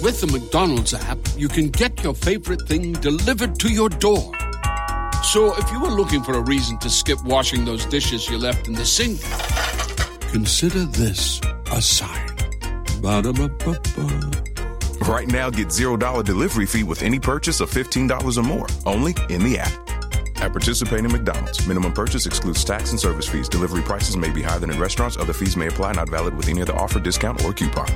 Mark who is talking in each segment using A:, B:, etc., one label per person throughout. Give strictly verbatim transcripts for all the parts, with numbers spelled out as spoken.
A: With the McDonald's app, you can get your favorite thing delivered to your door. So if you were looking for a reason to skip washing those dishes you left in the sink, consider this a sign. Ba-da-ba-ba-ba.
B: Right now, get zero dollar delivery fee with any purchase of fifteen dollars or more, only in the app. At participating McDonald's, minimum purchase excludes tax and service fees. Delivery prices may be higher than in restaurants. Other fees may apply, not valid with any other offer, discount, or coupon.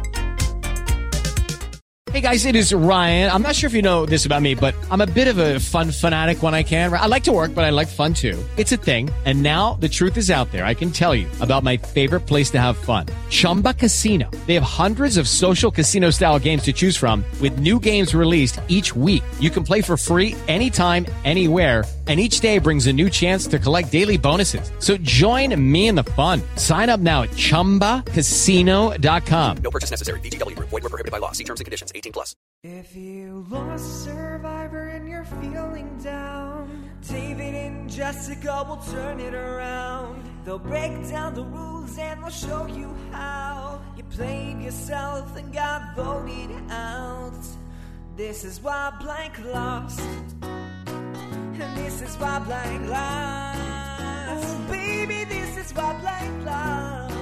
C: Hey guys, it is Ryan. I'm not sure if you know this about me, but I'm a bit of a fun fanatic when I can. I like to work, but I like fun too. It's a thing. And now the truth is out there. I can tell you about my favorite place to have fun. Chumba Casino. They have hundreds of social casino style games to choose from with new games released each week. You can play for free anytime, anywhere. And each day brings a new chance to collect daily bonuses. So join me in the fun. Sign up now at chumba casino dot com.
D: No purchase necessary. V G W. Void where prohibited by law. See terms and conditions. eighteen plus.
E: If you lost Survivor and you're feeling down, David and Jessica will turn it around. They'll break down the rules and they'll show you how you played yourself and got voted out. This is why Blank lost. And this is why Blank lost. Oh, baby, this is why Blank lost.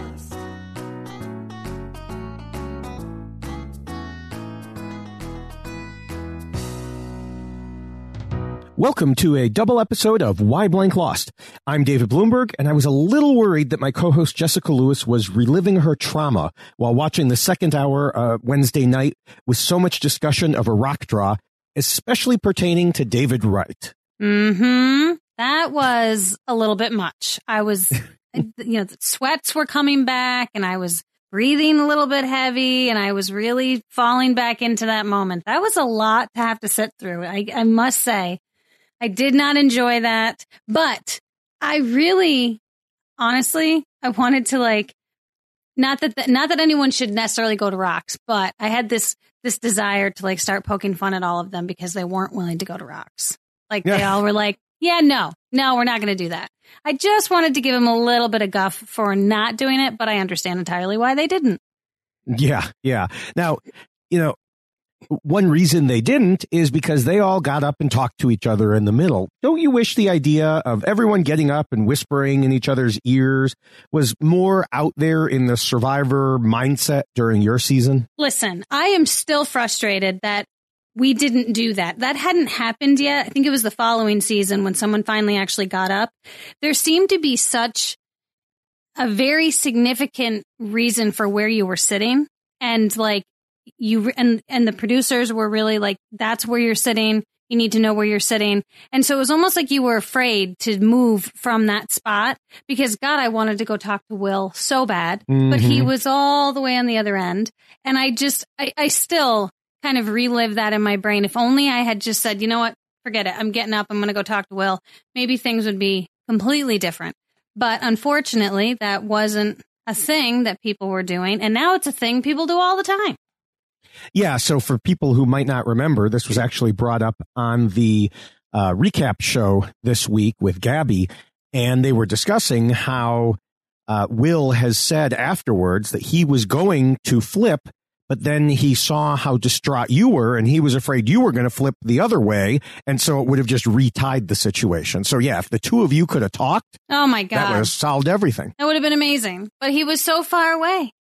F: Welcome to a double episode of Why Blank Lost. I'm David Bloomberg, and I was a little worried that my co-host Jessica Lewis was reliving her trauma while watching the second hour uh, Wednesday night with so much discussion of a rock draw, especially pertaining to David Wright.
G: Mm-hmm. That was a little bit much. I was, you know, the sweats were coming back, and I was breathing a little bit heavy, and I was really falling back into that moment. That was a lot to have to sit through. I, I must say. I did not enjoy that, but I really, honestly, I wanted to like, not that, the, not that anyone should necessarily go to Rocks, but I had this, this desire to like start poking fun at all of them because they weren't willing to go to Rocks. Like they all were like, yeah, no, no, we're not going to do that. I just wanted to give them a little bit of guff for not doing it, but I understand entirely why they didn't.
F: Yeah. Yeah. Now, you know, one reason they didn't is because they all got up and talked to each other in the middle. Don't you wish the idea of everyone getting up and whispering in each other's ears was more out there in the Survivor mindset during your season?
G: Listen, I am still frustrated that we didn't do that. That hadn't happened yet. I think it was the following season when someone finally actually got up. There seemed to be such a very significant reason for where you were sitting. And like, You and and the producers were really like, that's where you're sitting. You need to know where you're sitting. And so it was almost like you were afraid to move from that spot because, God, I wanted to go talk to Will so bad, mm-hmm. but he was all the way on the other end. And I just, I, I still kind of relive that in my brain. If only I had just said, you know what, forget it. I'm getting up. I'm going to go talk to Will. Maybe things would be completely different. But unfortunately, that wasn't a thing that people were doing. And now it's a thing people do all the time.
F: Yeah, so for people who might not remember, this was actually brought up on the uh, recap show this week with Gabby, and they were discussing how uh, Will has said afterwards that he was going to flip, but then he saw how distraught you were, and he was afraid you were going to flip the other way, and so it would have just retied the situation. So yeah, if the two of you could have talked,
G: oh my God,
F: that would have solved everything.
G: That would have been amazing. But he was so far away.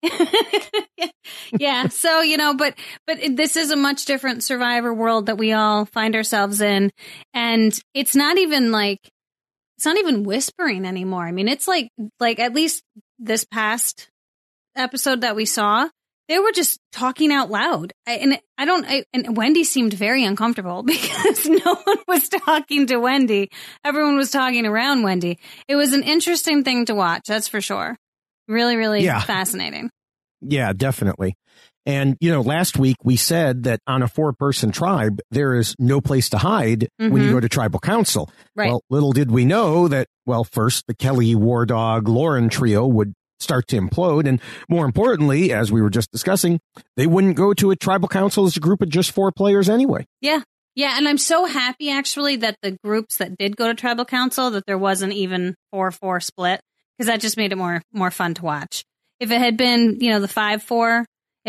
G: Yeah, so you know, but but this is a much different Survivor world that we all find ourselves in, and it's not even like it's not even whispering anymore. I mean, it's like like at least this past episode that we saw. They were just talking out loud. I, and I don't, I, and Wendy seemed very uncomfortable because no one was talking to Wendy. Everyone was talking around Wendy. It was an interesting thing to watch. That's for sure. Really, really yeah. fascinating.
F: Yeah, definitely. And, you know, last week we said that on a four person tribe, there is no place to hide mm-hmm. when you go to tribal council.
G: Right.
F: Well, little did we know that, well, first the Kelly, War Dog, Lauren trio would start to implode. And more importantly, as we were just discussing, they wouldn't go to a tribal council as a group of just four players anyway.
G: Yeah. Yeah. And I'm so happy, actually, that the groups that did go to tribal council, that there wasn't even four four split, because that just made it more more fun to watch. If it had been, you know, the five four,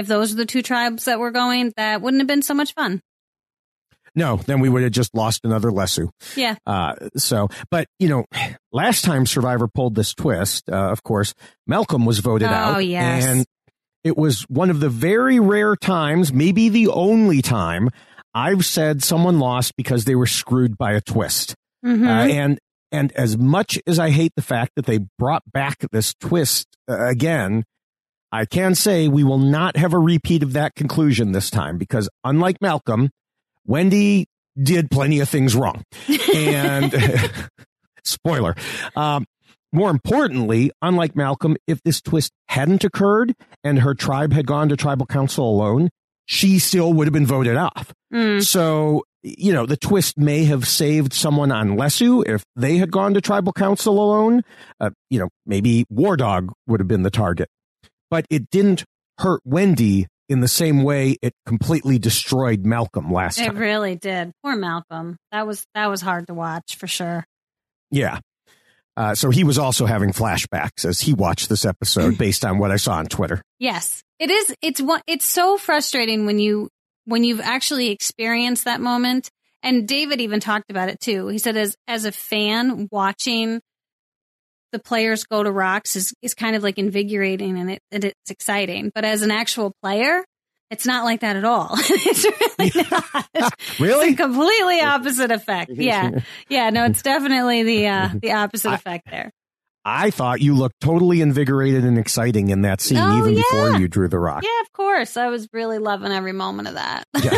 G: if those are the two tribes that were going, that wouldn't have been so much fun.
F: No, then we would have just lost another Lesu.
G: Yeah.
F: Uh, so, but, you know, last time Survivor pulled this twist, uh, of course, Malcolm was voted
G: oh,
F: out.
G: Oh, yes.
F: And it was one of the very rare times, maybe the only time, I've said someone lost because they were screwed by a twist.
G: Mm-hmm.
F: Uh, and and as much as I hate the fact that they brought back this twist uh, again, I can say we will not have a repeat of that conclusion this time because unlike Malcolm, Wendy did plenty of things wrong. And spoiler. Um, more importantly, unlike Malcolm, if this twist hadn't occurred and her tribe had gone to tribal council alone, she still would have been voted off.
G: Mm.
F: So, you know, the twist may have saved someone on Lesu if they had gone to tribal council alone. Uh, you know, maybe War Dog would have been the target. But it didn't hurt Wendy in the same way it completely destroyed Malcolm last
G: it
F: time.
G: It really did. Poor Malcolm. That was that was hard to watch for sure.
F: Yeah. Uh, so he was also having flashbacks as he watched this episode based on what I saw on Twitter.
G: Yes, it is. It's one. It's so frustrating when you when you've actually experienced that moment. And David even talked about it too. He said, as as a fan, watching the players go to rocks is is kind of like invigorating and it and it's exciting. But as an actual player, it's not like that at all. It's really not.
F: Really?
G: It's a completely opposite effect. Yeah. Yeah. No, it's definitely the uh, the opposite
F: I,
G: effect there.
F: I thought you looked totally invigorated and exciting in that scene,
G: oh,
F: even
G: yeah.
F: before you drew the rock.
G: Yeah, of course. I was really loving every moment of that.
F: Yeah.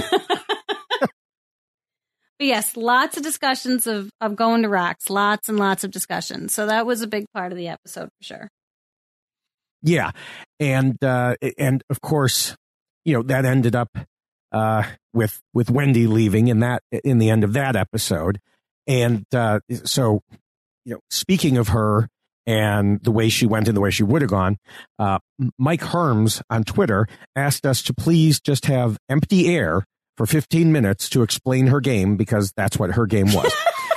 G: But yes, lots of discussions of, of going to rocks. Lots and lots of discussions. So that was a big part of the episode for sure.
F: Yeah. And, uh, and of course, you know, that ended up, uh, with, with Wendy leaving in that, in the end of that episode. And, uh, so, you know, speaking of her and the way she went and the way she would have gone, uh, Mike Herms on Twitter asked us to please just have empty air for fifteen minutes to explain her game because that's what her game was.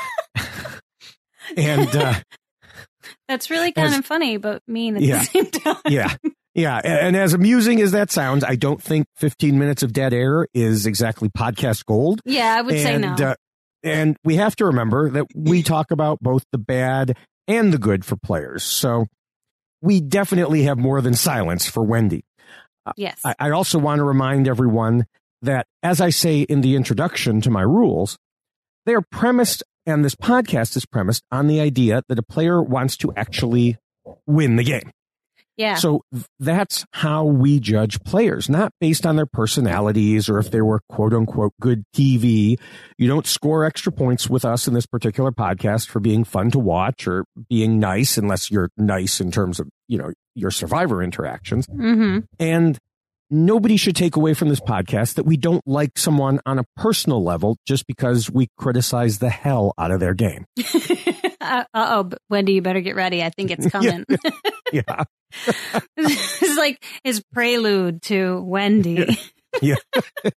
F: And, uh,
G: that's really kind
F: as,
G: of funny, but mean at
F: yeah,
G: the same time.
F: Yeah. Yeah. And, and as amusing as that sounds, I don't think fifteen minutes of dead air is exactly podcast gold.
G: Yeah, I would
F: and,
G: say no.
F: Uh, and we have to remember that we talk about both the bad and the good for players. So we definitely have more than silence for Wendy.
G: Yes.
F: I, I also want to remind everyone that, as I say in the introduction to my rules, they are premised, and this podcast is premised on the idea that a player wants to actually win the game.
G: Yeah.
F: So that's how we judge players, not based on their personalities or if they were quote unquote good T V. You don't score extra points with us in this particular podcast for being fun to watch or being nice, unless you're nice in terms of, you know, your Survivor interactions.
G: Mm-hmm.
F: And nobody should take away from this podcast that we don't like someone on a personal level just because we criticize the hell out of their game.
G: uh oh, but Wendy, you better get ready. I think it's coming.
F: Yeah. yeah.
G: It's like his prelude to Wendy.
F: Yeah. yeah.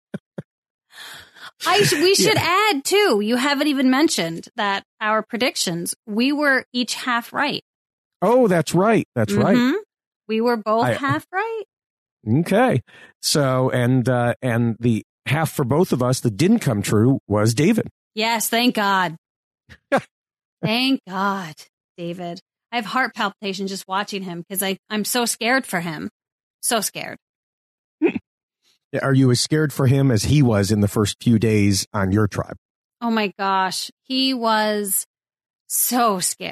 G: I sh- we should
F: yeah.
G: add too. You haven't even mentioned that our predictions, we were each half right.
F: Oh, that's right. That's
G: mm-hmm.
F: right.
G: We were both
F: I,
G: half right.
F: Okay. So, and, uh, and the half for both of us that didn't come true was David.
G: Yes. Thank God. Thank God, David. I have heart palpitations just watching him because I I'm so scared for him. So scared.
F: Are you as scared for him as he was in the first few days on your tribe?
G: Oh my gosh. He was so scared.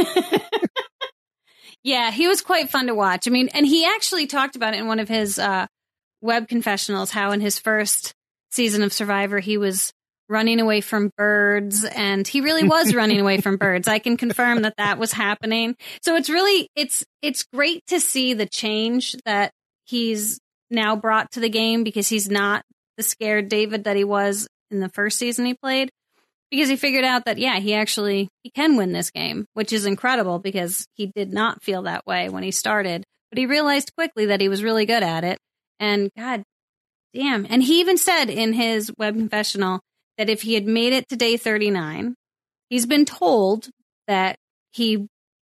G: Yeah, he was quite fun to watch. I mean, and he actually talked about it in one of his uh, web confessionals, how in his first season of Survivor, he was running away from birds, and he really was running away from birds. I can confirm that that was happening. So it's really, it's, it's great to see the change that he's now brought to the game, because he's not the scared David that he was in the first season he played. Because he figured out that, yeah, he actually, he can win this game, which is incredible because he did not feel that way when he started. But he realized quickly that he was really good at it. And God damn. And he even said in his web confessional that if he had made it to day thirty-nine, he's been told that he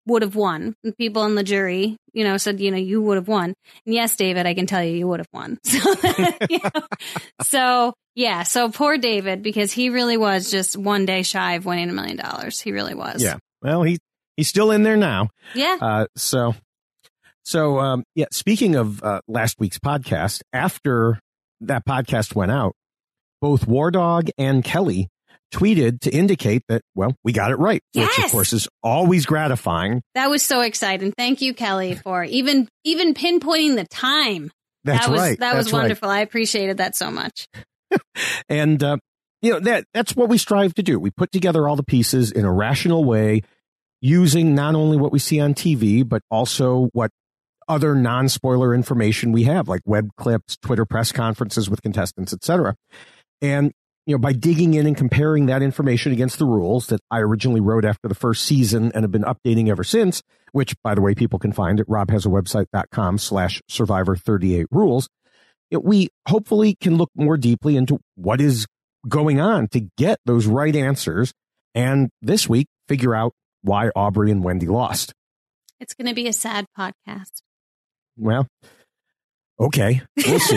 G: would have won. And people in the jury, you know, said, you know, you would have won. And yes, David, I can tell you, you would have won. So, you know, so yeah, so poor David, because he really was just one day shy of winning a million dollars. He really was.
F: Yeah. Well, he he's still in there now.
G: Yeah.
F: Uh, so, so um, yeah. Speaking of uh, last week's podcast, after that podcast went out, both War Dog and Kelly tweeted to indicate that, well, we got it right,
G: yes!
F: which of course is always gratifying.
G: That was so exciting. Thank you, Kelly, for even even pinpointing the time.
F: That's
G: that was,
F: right.
G: That
F: That's
G: was wonderful. Right. I appreciated that so much.
F: And, uh, you know, that that's what we strive to do. We put together all the pieces in a rational way, using not only what we see on T V, but also what other non-spoiler information we have, like web clips, Twitter press conferences with contestants, et cetera. And, you know, by digging in and comparing that information against the rules that I originally wrote after the first season and have been updating ever since, which, by the way, people can find at robhasawebsite.com slash survivor 38 rules, it, we hopefully can look more deeply into what is going on to get those right answers. And this week, figure out why Aubrey and Wendy lost.
G: It's going to be a sad podcast.
F: Well, okay, we'll see.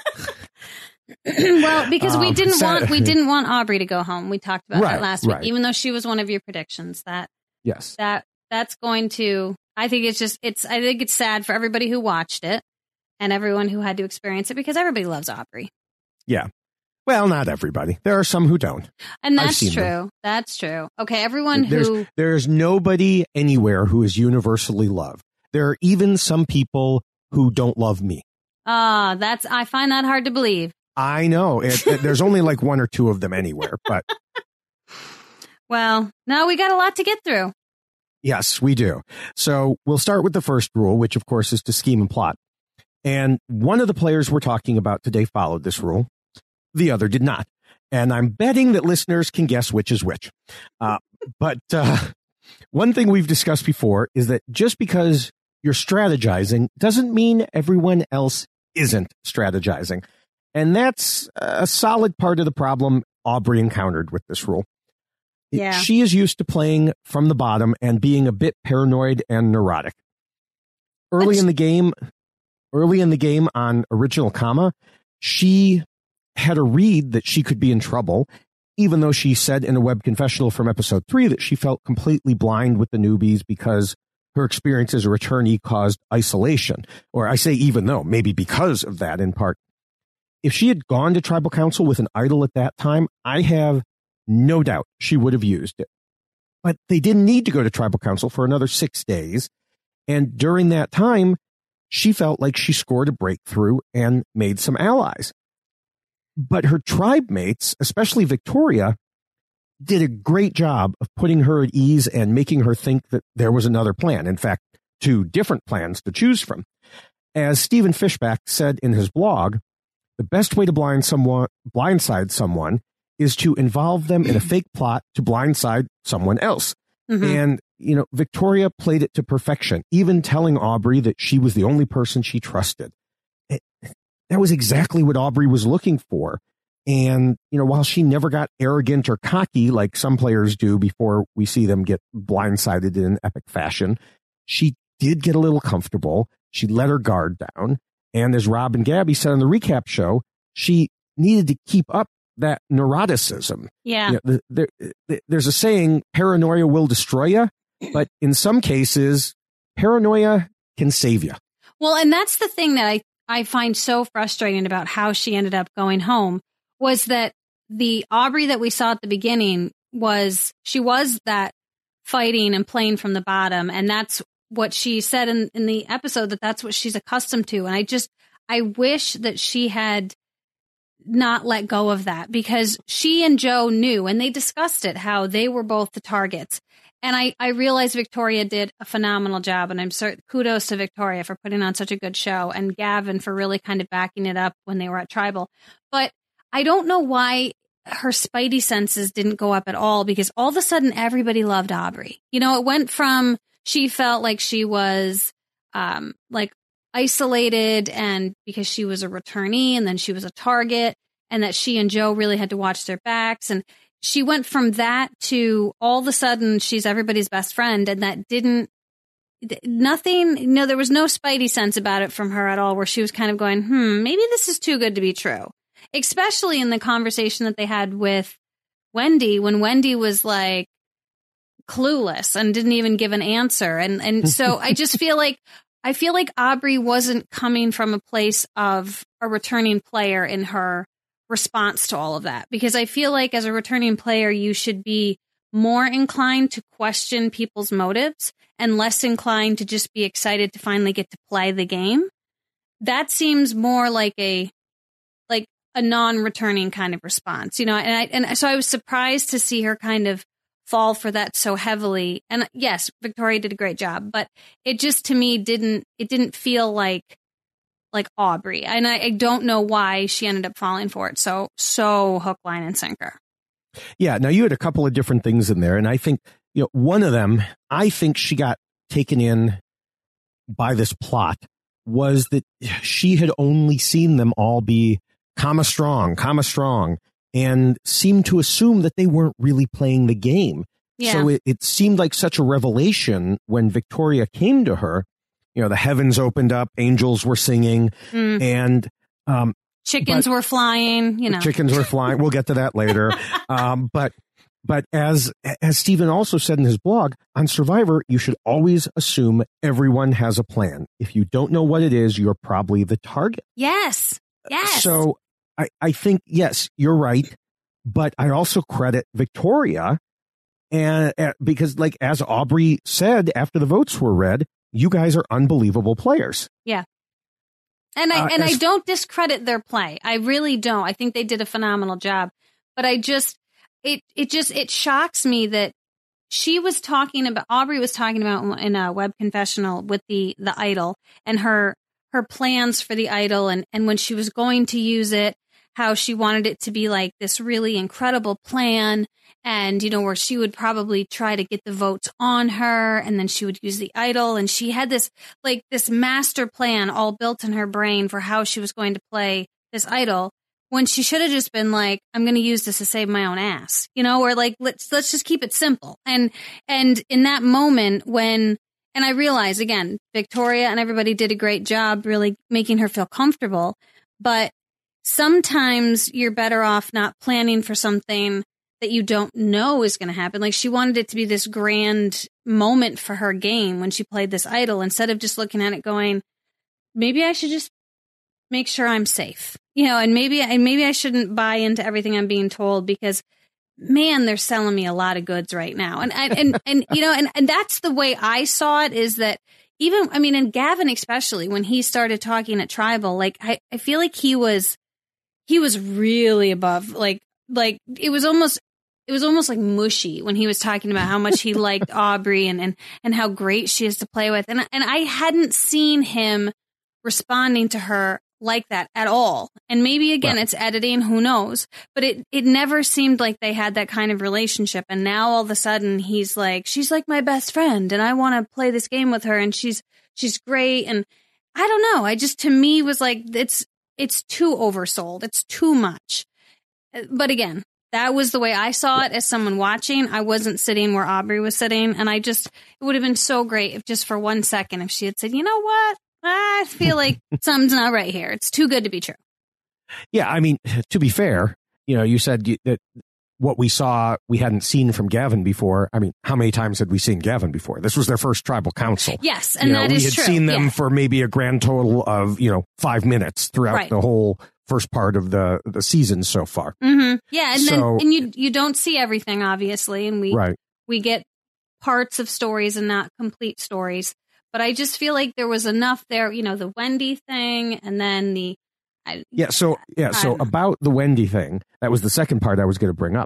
G: Well, because we
F: um,
G: didn't
F: sad.
G: want we didn't want Aubrey to go home. We talked about
F: right,
G: that last week,
F: right.
G: even though she was one of your predictions. That
F: yes,
G: that that's going to. I think it's just it's. I think it's sad for everybody who watched it and everyone who had to experience it, because everybody loves Aubrey.
F: Yeah. Well, not everybody. There are some who don't.
G: And that's true.
F: Them.
G: That's true. Okay, everyone
F: there's,
G: who...
F: There's nobody anywhere who is universally loved. There are even some people who don't love me.
G: Ah, uh, that's... I find that hard to believe.
F: I know. It, it, there's only like one or two of them anywhere, but...
G: Well, no, we got a lot to get through.
F: Yes, we do. So we'll start with the first rule, which of course is to scheme and plot. And one of the players we're talking about today followed this rule. The other did not. And I'm betting that listeners can guess which is which. Uh, but uh, one thing we've discussed before is that just because you're strategizing doesn't mean everyone else isn't strategizing. And that's a solid part of the problem Aubrey encountered with this rule.
G: Yeah.
F: She is used to playing from the bottom and being a bit paranoid and neurotic. Early in the game, early in the game on Original Comma, she had a read that she could be in trouble, even though she said in a web confessional from episode three that she felt completely blind with the newbies because her experience as a returnee caused isolation. Or I say even though, maybe because of that in part. If she had gone to tribal council with an idol at that time, I have no doubt she would have used it. But they didn't need to go to tribal council for another six days. And during that time, she felt like she scored a breakthrough and made some allies. But her tribe mates, especially Victoria, did a great job of putting her at ease and making her think that there was another plan. In fact, two different plans to choose from. As Stephen Fishback said in his blog, the best way to blind someone, blindside someone is to involve them in a fake plot to blindside someone else. Mm-hmm. And, you know, Victoria played it to perfection, even telling Aubrey that she was the only person she trusted. It, that was exactly what Aubrey was looking for. And, you know, while she never got arrogant or cocky like some players do before we see them get blindsided in epic fashion, she did get a little comfortable. She let her guard down. And as Rob and Gabby said on the recap show, she needed to keep up that neuroticism.
G: Yeah.
F: You know, the, the, there's a saying, paranoia will destroy you, but in some cases, paranoia can save you.
G: Well, and that's the thing that I, I find so frustrating about how she ended up going home, was that the Aubrey that we saw at the beginning was, she was that fighting and playing from the bottom. And that's what she said in, in the episode, that that's what she's accustomed to. And I just, I wish that she had not let go of that, because she and Joe knew, and they discussed it, how they were both the targets. And I, I realized Victoria did a phenomenal job, and I'm certain, kudos to Victoria for putting on such a good show, and Gavin for really kind of backing it up when they were at Tribal. But I don't know why her spidey senses didn't go up at all, because all of a sudden everybody loved Aubrey. You know, it went from, she felt like she was um, like isolated, and because she was a returnee, and then she was a target, and that she and Joe really had to watch their backs. And she went from that to all of a sudden she's everybody's best friend, and that didn't nothing, no, there was no spidey sense about it from her at all, where she was kind of going, hmm, maybe this is too good to be true. Especially in the conversation that they had with Wendy, when Wendy was like clueless and didn't even give an answer. And, and so I just feel like, I feel like Aubrey wasn't coming from a place of a returning player in her response to all of that, because I feel like as a returning player, you should be more inclined to question people's motives and less inclined to just be excited to finally get to play the game. That seems more like a like a non-returning kind of response, you know. And I and so I was surprised to see her kind of fall for that so heavily. And yes, Victoria did a great job, but it just to me didn't it didn't feel like like Aubrey. And I, I don't know why she ended up falling for it so so hook, line, and sinker.
F: Yeah. Now you had a couple of different things in there, and I think, you know, one of them, I think she got taken in by this plot, was that she had only seen them all be comma strong, comma strong, and seemed to assume that they weren't really playing the game. Yeah. So it, it seemed like such a revelation when Victoria came to her. You know, the heavens opened up, angels were singing, mm. and um,
G: chickens
F: but,
G: were flying. You know,
F: chickens were flying. We'll get to that later. um, but but as as Stephen also said in his blog on Survivor, you should always assume everyone has a plan. If you don't know what it is, you're probably the target.
G: Yes. Yes.
F: So I, I think, yes, you're right. But I also credit Victoria, and uh, because, like, as Aubrey said after the votes were read, you guys are unbelievable players.
G: Yeah. And I uh, and as, I don't discredit their play. I really don't. I think they did a phenomenal job. But I just it it just it shocks me that she was talking about Aubrey was talking about in a web confessional with the the idol and her her plans for the idol, and and when she was going to use it, how she wanted it to be like this really incredible plan, and, you know, where she would probably try to get the votes on her, and then she would use the idol. And she had this, like, this master plan all built in her brain for how she was going to play this idol, when she should have just been like, I'm going to use this to save my own ass, you know, or like, let's, let's just keep it simple. And, and in that moment when, and I realize, again, Victoria and everybody did a great job really making her feel comfortable, but sometimes you're better off not planning for something that you don't know is going to happen. Like, she wanted it to be this grand moment for her game when she played this idol, instead of just looking at it going, maybe I should just make sure I'm safe, you know, and maybe, and maybe I shouldn't buy into everything I'm being told, because, man, they're selling me a lot of goods right now. And, and, and, and you know, and, and that's the way I saw it, is that even, I mean, and Gavin, especially when he started talking at Tribal, like, I, I feel like he was, he was really above, like, like it was almost, it was almost like mushy when he was talking about how much he liked Aubrey and, and, and how great she is to play with. And, and I hadn't seen him responding to her like that at all. And maybe, again, well, it's editing, who knows, but it, it never seemed like they had that kind of relationship. And now all of a sudden he's like, she's like my best friend and I want to play this game with her, and she's, she's great. And I don't know. I just, to me, was like, it's, it's too oversold. It's too much. But again, that was the way I saw it as someone watching. I wasn't sitting where Aubrey was sitting. And I just, it would have been so great if just for one second, if she had said, you know what? I feel like something's not right here. It's too good to be true.
F: Yeah. I mean, to be fair, you know, you said that what we saw, we hadn't seen from Gavin before. I mean, how many times had we seen Gavin before? This was their first tribal council.
G: Yes. And
F: you know,
G: that is
F: true. We had
G: true.
F: seen them
G: yeah.
F: for maybe a grand total of, you know, five minutes throughout right. the whole first part of the, the season so far.
G: Mm-hmm. Yeah. And
F: so,
G: then, and you, you don't see everything, obviously. And we,
F: right.
G: we get parts of stories and not complete stories. But I just feel like there was enough there, you know, the Wendy thing, and then the, I,
F: yeah. So, yeah. So about the Wendy thing, that was the second part I was going to bring up.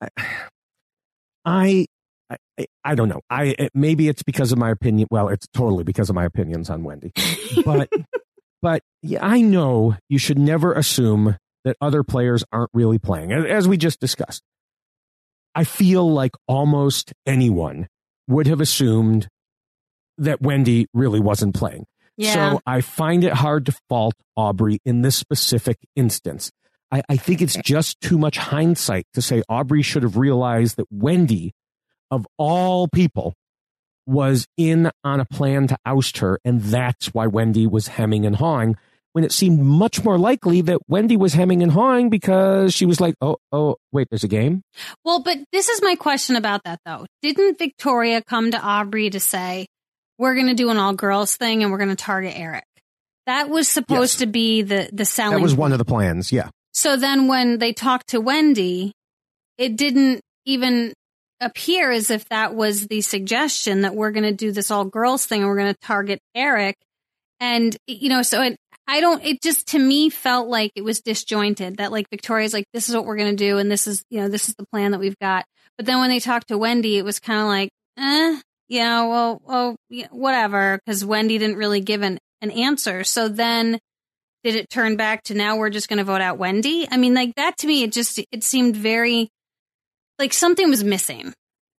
F: I, I, I don't know. I, it, maybe it's because of my opinion. Well, it's totally because of my opinions on Wendy, but, but yeah, I know you should never assume that other players aren't really playing. As we just discussed, I feel like almost anyone would have assumed that Wendy really wasn't playing.
G: Yeah.
F: So I find it hard to fault Aubrey in this specific instance. I, I think it's just too much hindsight to say Aubrey should have realized that Wendy, of all people, was in on a plan to oust her, and that's why Wendy was hemming and hawing, when it seemed much more likely that Wendy was hemming and hawing because she was like, oh, oh, wait, there's a game?
G: Well, but this is my question about that, though. Didn't Victoria come to Aubrey to say, we're going to do an all-girls thing and we're going to target Eric? That was supposed yes. to be the, the selling.
F: That was
G: point.
F: one of the plans, yeah.
G: So then when they talked to Wendy, it didn't even appear as if that was the suggestion that we're going to do this all-girls thing and we're going to target Eric. And, you know, so it, I don't, it just to me felt like it was disjointed, that like Victoria's like, this is what we're going to do. And this is, you know, this is the plan that we've got. But then when they talked to Wendy, it was kind of like, eh, yeah, well, well, yeah, whatever. Cause Wendy didn't really give an, an answer. So then did it turn back to now we're just going to vote out Wendy? I mean, like that to me, it just, it seemed very like something was missing.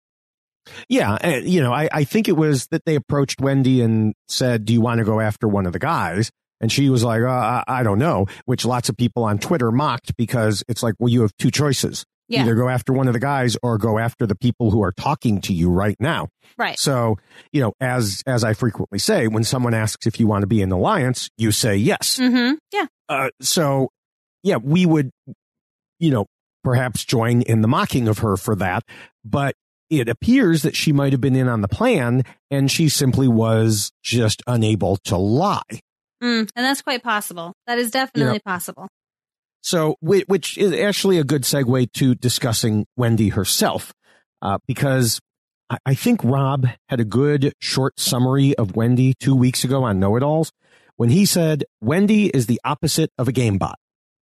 F: Yeah, uh, you know, I, I think it was that they approached Wendy and said, do you want to go after one of the guys? And she was like, uh, I, I don't know, which lots of people on Twitter mocked because it's like, well, you have two choices. Yeah. Either go after one of the guys or go after the people who are talking to you right now.
G: Right.
F: So, you know, as as I frequently say, when someone asks if you want to be in an alliance, you say yes.
G: Mm-hmm. Yeah.
F: Uh, so, yeah, we would, you know, perhaps join in the mocking of her for that. But it appears that she might have been in on the plan and she simply was just unable to lie.
G: Mm, and that's quite possible. That is definitely you know, possible.
F: So, which is actually a good segue to discussing Wendy herself, uh, because I think Rob had a good short summary of Wendy two weeks ago on Know-It-Alls when he said, Wendy is the opposite of a game bot.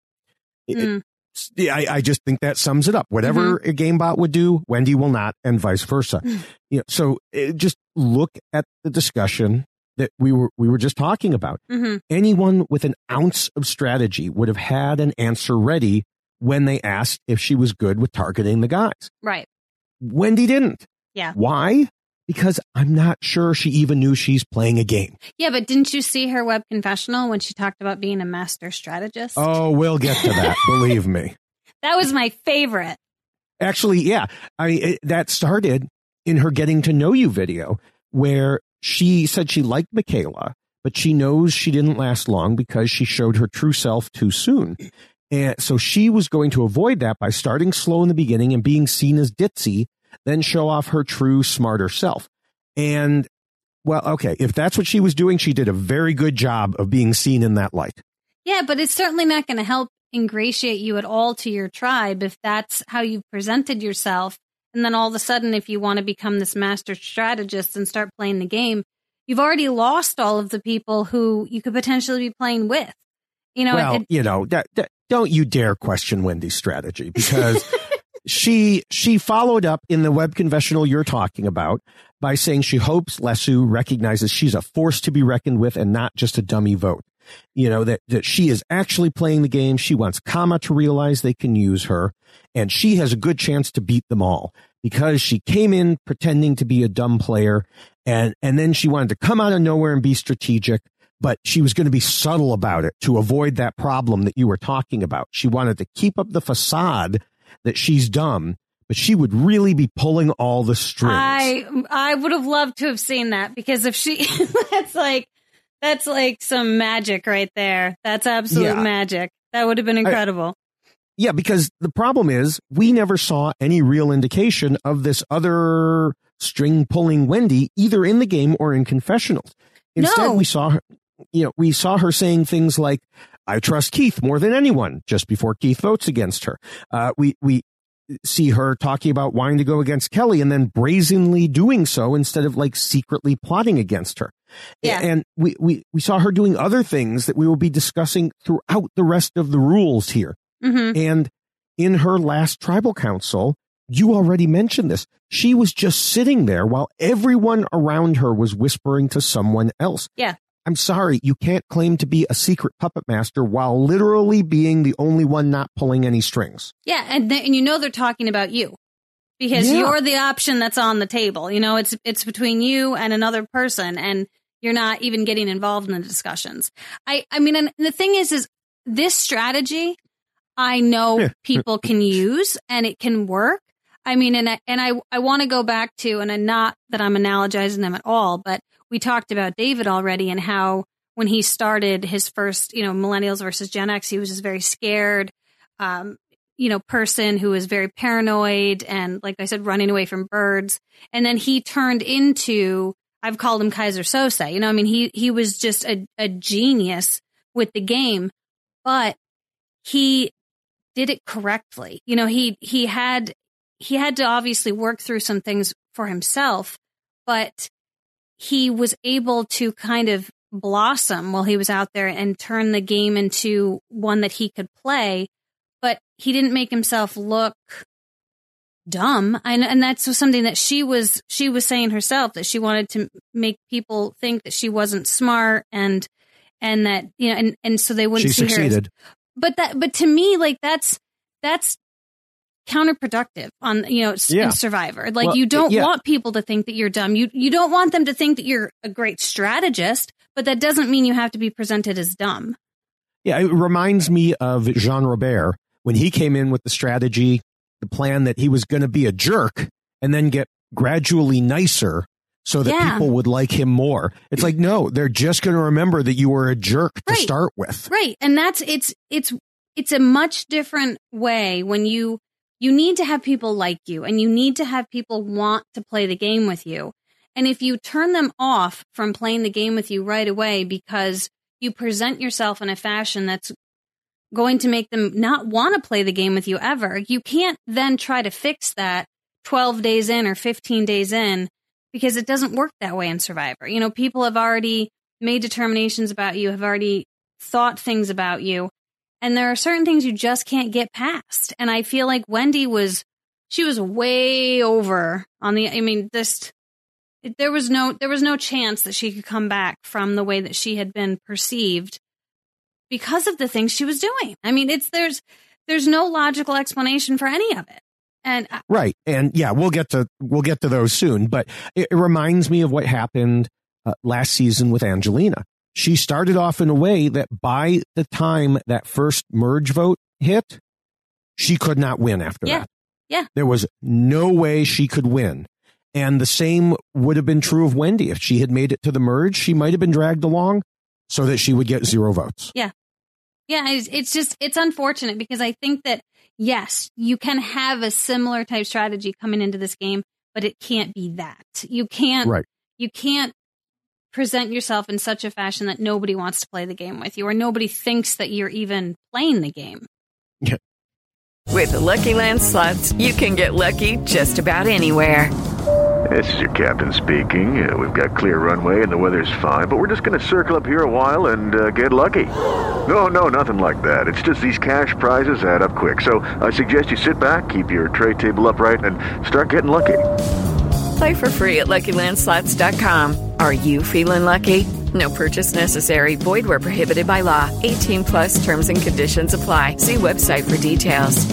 G: Mm.
F: It, I, I just think that sums it up. Whatever mm-hmm. a game bot would do, Wendy will not, and vice versa. Mm. You know, so it, just look at the discussion that we were we were just talking about.
G: Mm-hmm.
F: Anyone with an ounce of strategy would have had an answer ready when they asked if she was good with targeting the guys.
G: Right.
F: Wendy didn't.
G: Yeah.
F: Why? Because I'm not sure she even knew she's playing a game.
G: Yeah, but didn't you see her web confessional when she talked about being a master strategist?
F: Oh, we'll get to that. Believe me.
G: That was my favorite.
F: Actually, yeah. I mean, it, that started in her getting to know you video where she said she liked Michaela, but she knows she didn't last long because she showed her true self too soon. And so she was going to avoid that by starting slow in the beginning and being seen as ditzy, then show off her true, smarter self. And, well, okay, if that's what she was doing, she did a very good job of being seen in that light.
G: Yeah, but it's certainly not going to help ingratiate you at all to your tribe if that's how you presented yourself. And then all of a sudden, if you want to become this master strategist and start playing the game, you've already lost all of the people who you could potentially be playing with. You know,
F: well,
G: it,
F: you know, that, that, don't you dare question Wendy's strategy, because she she followed up in the web confessional you're talking about by saying she hopes Lesu recognizes she's a force to be reckoned with and not just a dummy vote. You know, that, that she is actually playing the game. She wants Kama to realize they can use her, and she has a good chance to beat them all because she came in pretending to be a dumb player, and, and then she wanted to come out of nowhere and be strategic, but she was going to be subtle about it to avoid that problem that you were talking about. She wanted to keep up the facade that she's dumb, but she would really be pulling all the strings.
G: I I would have loved to have seen that, because if she, that's like, That's like some magic right there. That's absolute yeah. magic. That would have been incredible.
F: I, yeah, because the problem is we never saw any real indication of this other string pulling Wendy, either in the game or in confessionals. Instead,
G: no.
F: we saw her, you know, we saw her saying things like, I trust Keith more than anyone, just before Keith votes against her. Uh, we, we, see her talking about wanting to go against Kelly and then brazenly doing so instead of like secretly plotting against her.
G: Yeah.
F: And we, we, we saw her doing other things that we will be discussing throughout the rest of the rules here.
G: Mm-hmm.
F: And in her last tribal council, you already mentioned this. She was just sitting there while everyone around her was whispering to someone else.
G: Yeah.
F: I'm sorry, you can't claim to be a secret puppet master while literally being the only one not pulling any strings.
G: Yeah, and, th- and you know they're talking about you, because
F: yeah.
G: you're the option that's on the table. You know, it's it's between you and another person, and you're not even getting involved in the discussions. I, I mean, and the thing is, is this strategy I know people can use and it can work. I mean, and I, and I, I want to go back to, and I'm not that I'm analogizing them at all, but we talked about David already and how when he started his first, you know, millennials versus Gen X, he was just very scared, um, you know, person who was very paranoid and, like I said, running away from birds. And then he turned into, I've called him Kaiser Sose. You know, I mean, he, he was just a, a genius with the game, but he did it correctly. You know, he, he had, he had to obviously work through some things for himself, but he was able to kind of blossom while he was out there and turn the game into one that he could play, but he didn't make himself look dumb. And, and that's something that she was, she was saying herself, that she wanted to make people think that she wasn't smart and, and that, you know, and, and so they wouldn't
F: she
G: see
F: succeeded.
G: her. As, but that, but to me, like that's, that's counterproductive on, you know,
F: yeah.
G: in Survivor. Like
F: well,
G: you don't
F: yeah.
G: want people to think that you're dumb. You, you don't want them to think that you're a great strategist, but that doesn't mean you have to be presented as dumb.
F: Yeah. It reminds me of Jean Robert when he came in with the strategy, the plan that he was going to be a jerk and then get gradually nicer so that
G: yeah.
F: people would like him more. It's like, no, they're just going to remember that you were a jerk to
G: right.
F: start with.
G: Right. And that's, it's, it's, it's a much different way when you, you need to have people like you and you need to have people want to play the game with you. And if you turn them off from playing the game with you right away because you present yourself in a fashion that's going to make them not want to play the game with you ever, you can't then try to fix that twelve days in or fifteen days in, because it doesn't work that way in Survivor. You know, people have already made determinations about you, have already thought things about you. And there are certain things you just can't get past. And I feel like Wendy was, she was way over on the, I mean, this, there was no, there was no chance that she could come back from the way that she had been perceived because of the things she was doing. I mean, it's, there's, there's no logical explanation for any of it. And I,
F: right. And yeah, we'll get to, we'll get to those soon, but it, it reminds me of what happened uh, last season with Angelina. She started off in a way that by the time that first merge vote hit, she could not win after
G: yeah,
F: that.
G: Yeah.
F: There was no way she could win. And the same would have been true of Wendy. If she had made it to the merge, she might have been dragged along so that she would get zero votes.
G: Yeah. Yeah. It's, it's just, it's unfortunate because I think that, yes, you can have a similar type strategy coming into this game, but it can't be that. You can't,
F: right.
G: you can't present yourself in such a fashion that nobody wants to play the game with you or nobody thinks that you're even playing the game.
F: Yeah.
H: With the Lucky Land Slots, you can get lucky just about anywhere.
I: This is your captain speaking. Uh, we've got clear runway and the weather's fine, but we're just going to circle up here a while and uh, get lucky. No, no, nothing like that. It's just these cash prizes add up quick. So I suggest you sit back, keep your tray table upright, and start getting lucky.
H: Play for free at Lucky Land Slots dot com. Are you feeling lucky? No purchase necessary. Void where prohibited by law. eighteen plus terms and conditions apply. See website for details.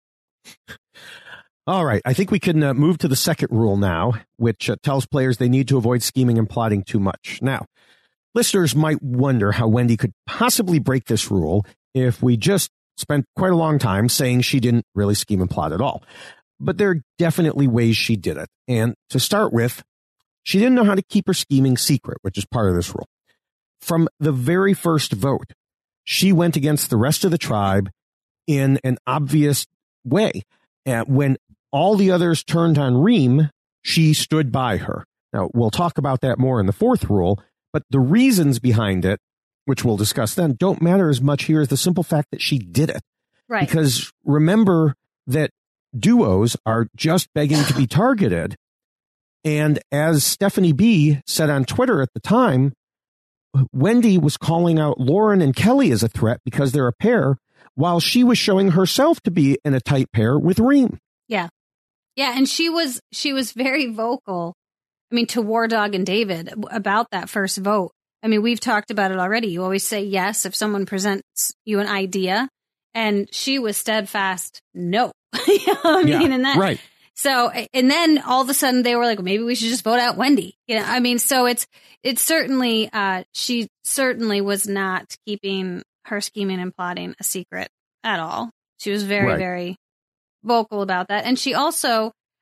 F: All right. I think we can uh, move to the second rule now, which uh, tells players they need to avoid scheming and plotting too much. Now, listeners might wonder how Wendy could possibly break this rule if we just spent quite a long time saying she didn't really scheme and plot at all. But there are definitely ways she did it. And to start with, she didn't know how to keep her scheming secret, which is part of this rule. From the very first vote, she went against the rest of the tribe in an obvious way. And when all the others turned on Reem, she stood by her. Now, we'll talk about that more in the fourth rule, but the reasons behind it, which we'll discuss then, don't matter as much here as the simple fact that she did it.
G: Right.
F: Because remember that duos are just begging to be targeted. And as Stephanie B said on Twitter at the time, Wendy was calling out Lauren and Kelly as a threat because they're a pair, while she was showing herself to be in a tight pair with Reem.
G: Yeah. Yeah. And she was, she was very vocal. I mean, to War Dog and David about that first vote. I mean, we've talked about it already. You always say yes if someone presents you an idea. And she was steadfast, no. You know what I
F: yeah,
G: mean? And that,
F: right.
G: So, and then all of a sudden they were like, well, maybe we should just vote out Wendy. You know, I mean, so it's, it's certainly, uh, she certainly was not keeping her scheming and plotting a secret at all. She was very,
F: right.
G: very vocal about that. And she also,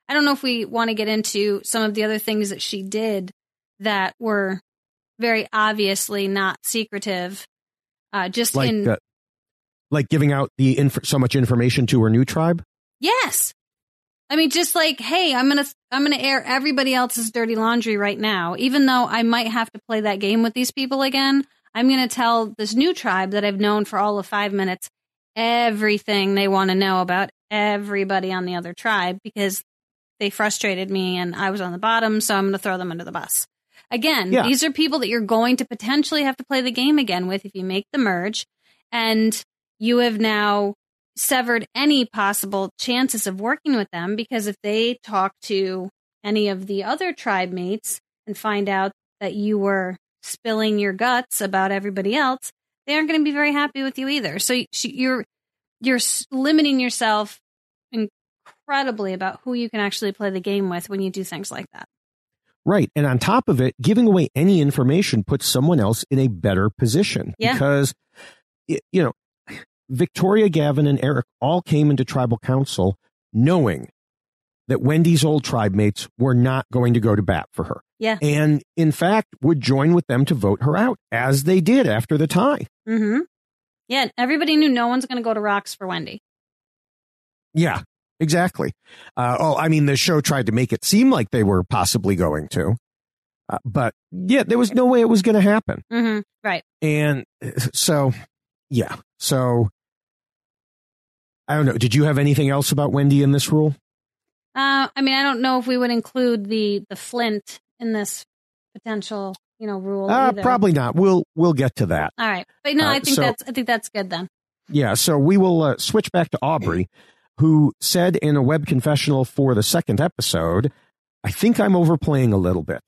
G: I don't know if we want to get into some of the other things that she did that were very obviously not secretive. Uh, just
F: like
G: in
F: uh, like giving out the inf- so much information to her new tribe.
G: Yes. I mean, just like, hey, I'm going to I'm going to air everybody else's dirty laundry right now. Even though I might have to play that game with these people again, I'm going to tell this new tribe that I've known for all of five minutes everything they want to know about everybody on the other tribe because they frustrated me and I was on the bottom, so I'm going to throw them under the bus. Again,
F: Yeah.
G: these are people that you're going to potentially have to play the game again with if you make the merge, and you have now severed any possible chances of working with them because if they talk to any of the other tribe mates and find out that you were spilling your guts about everybody else, they aren't going to be very happy with you either. So you're you're limiting yourself incredibly about who you can actually play the game with when you do things like that.
F: Right. And on top of it, giving away any information puts someone else in a better position.
G: Yeah.
F: Because, y- you know, Victoria, Gavin, and Eric all came into tribal council knowing that Wendy's old tribe mates were not going to go to bat for her.
G: Yeah.
F: And in fact, would join with them to vote her out, as they did after the tie.
G: Mm-hmm. Yeah. Everybody knew no one's going to go to Rocks for Wendy.
F: Yeah, exactly. Uh, oh, I mean, the show tried to make it seem like they were possibly going to. Uh, but yeah, there was no way it was going to happen.
G: Mm-hmm. Right.
F: And so, yeah. So, I don't know. Did you have anything else about Wendy in this rule?
G: Uh, I mean, I don't know if we would include the the Flint in this potential, you know, rule.
F: Uh,
G: either.
F: probably not. We'll we'll get to that.
G: All right, but no,
F: Uh,
G: I think
F: so-
G: that's I think that's good then.
F: Yeah. So we will uh, switch back to Aubrey, who said in a web confessional for the second episode, "I think I'm overplaying a little bit."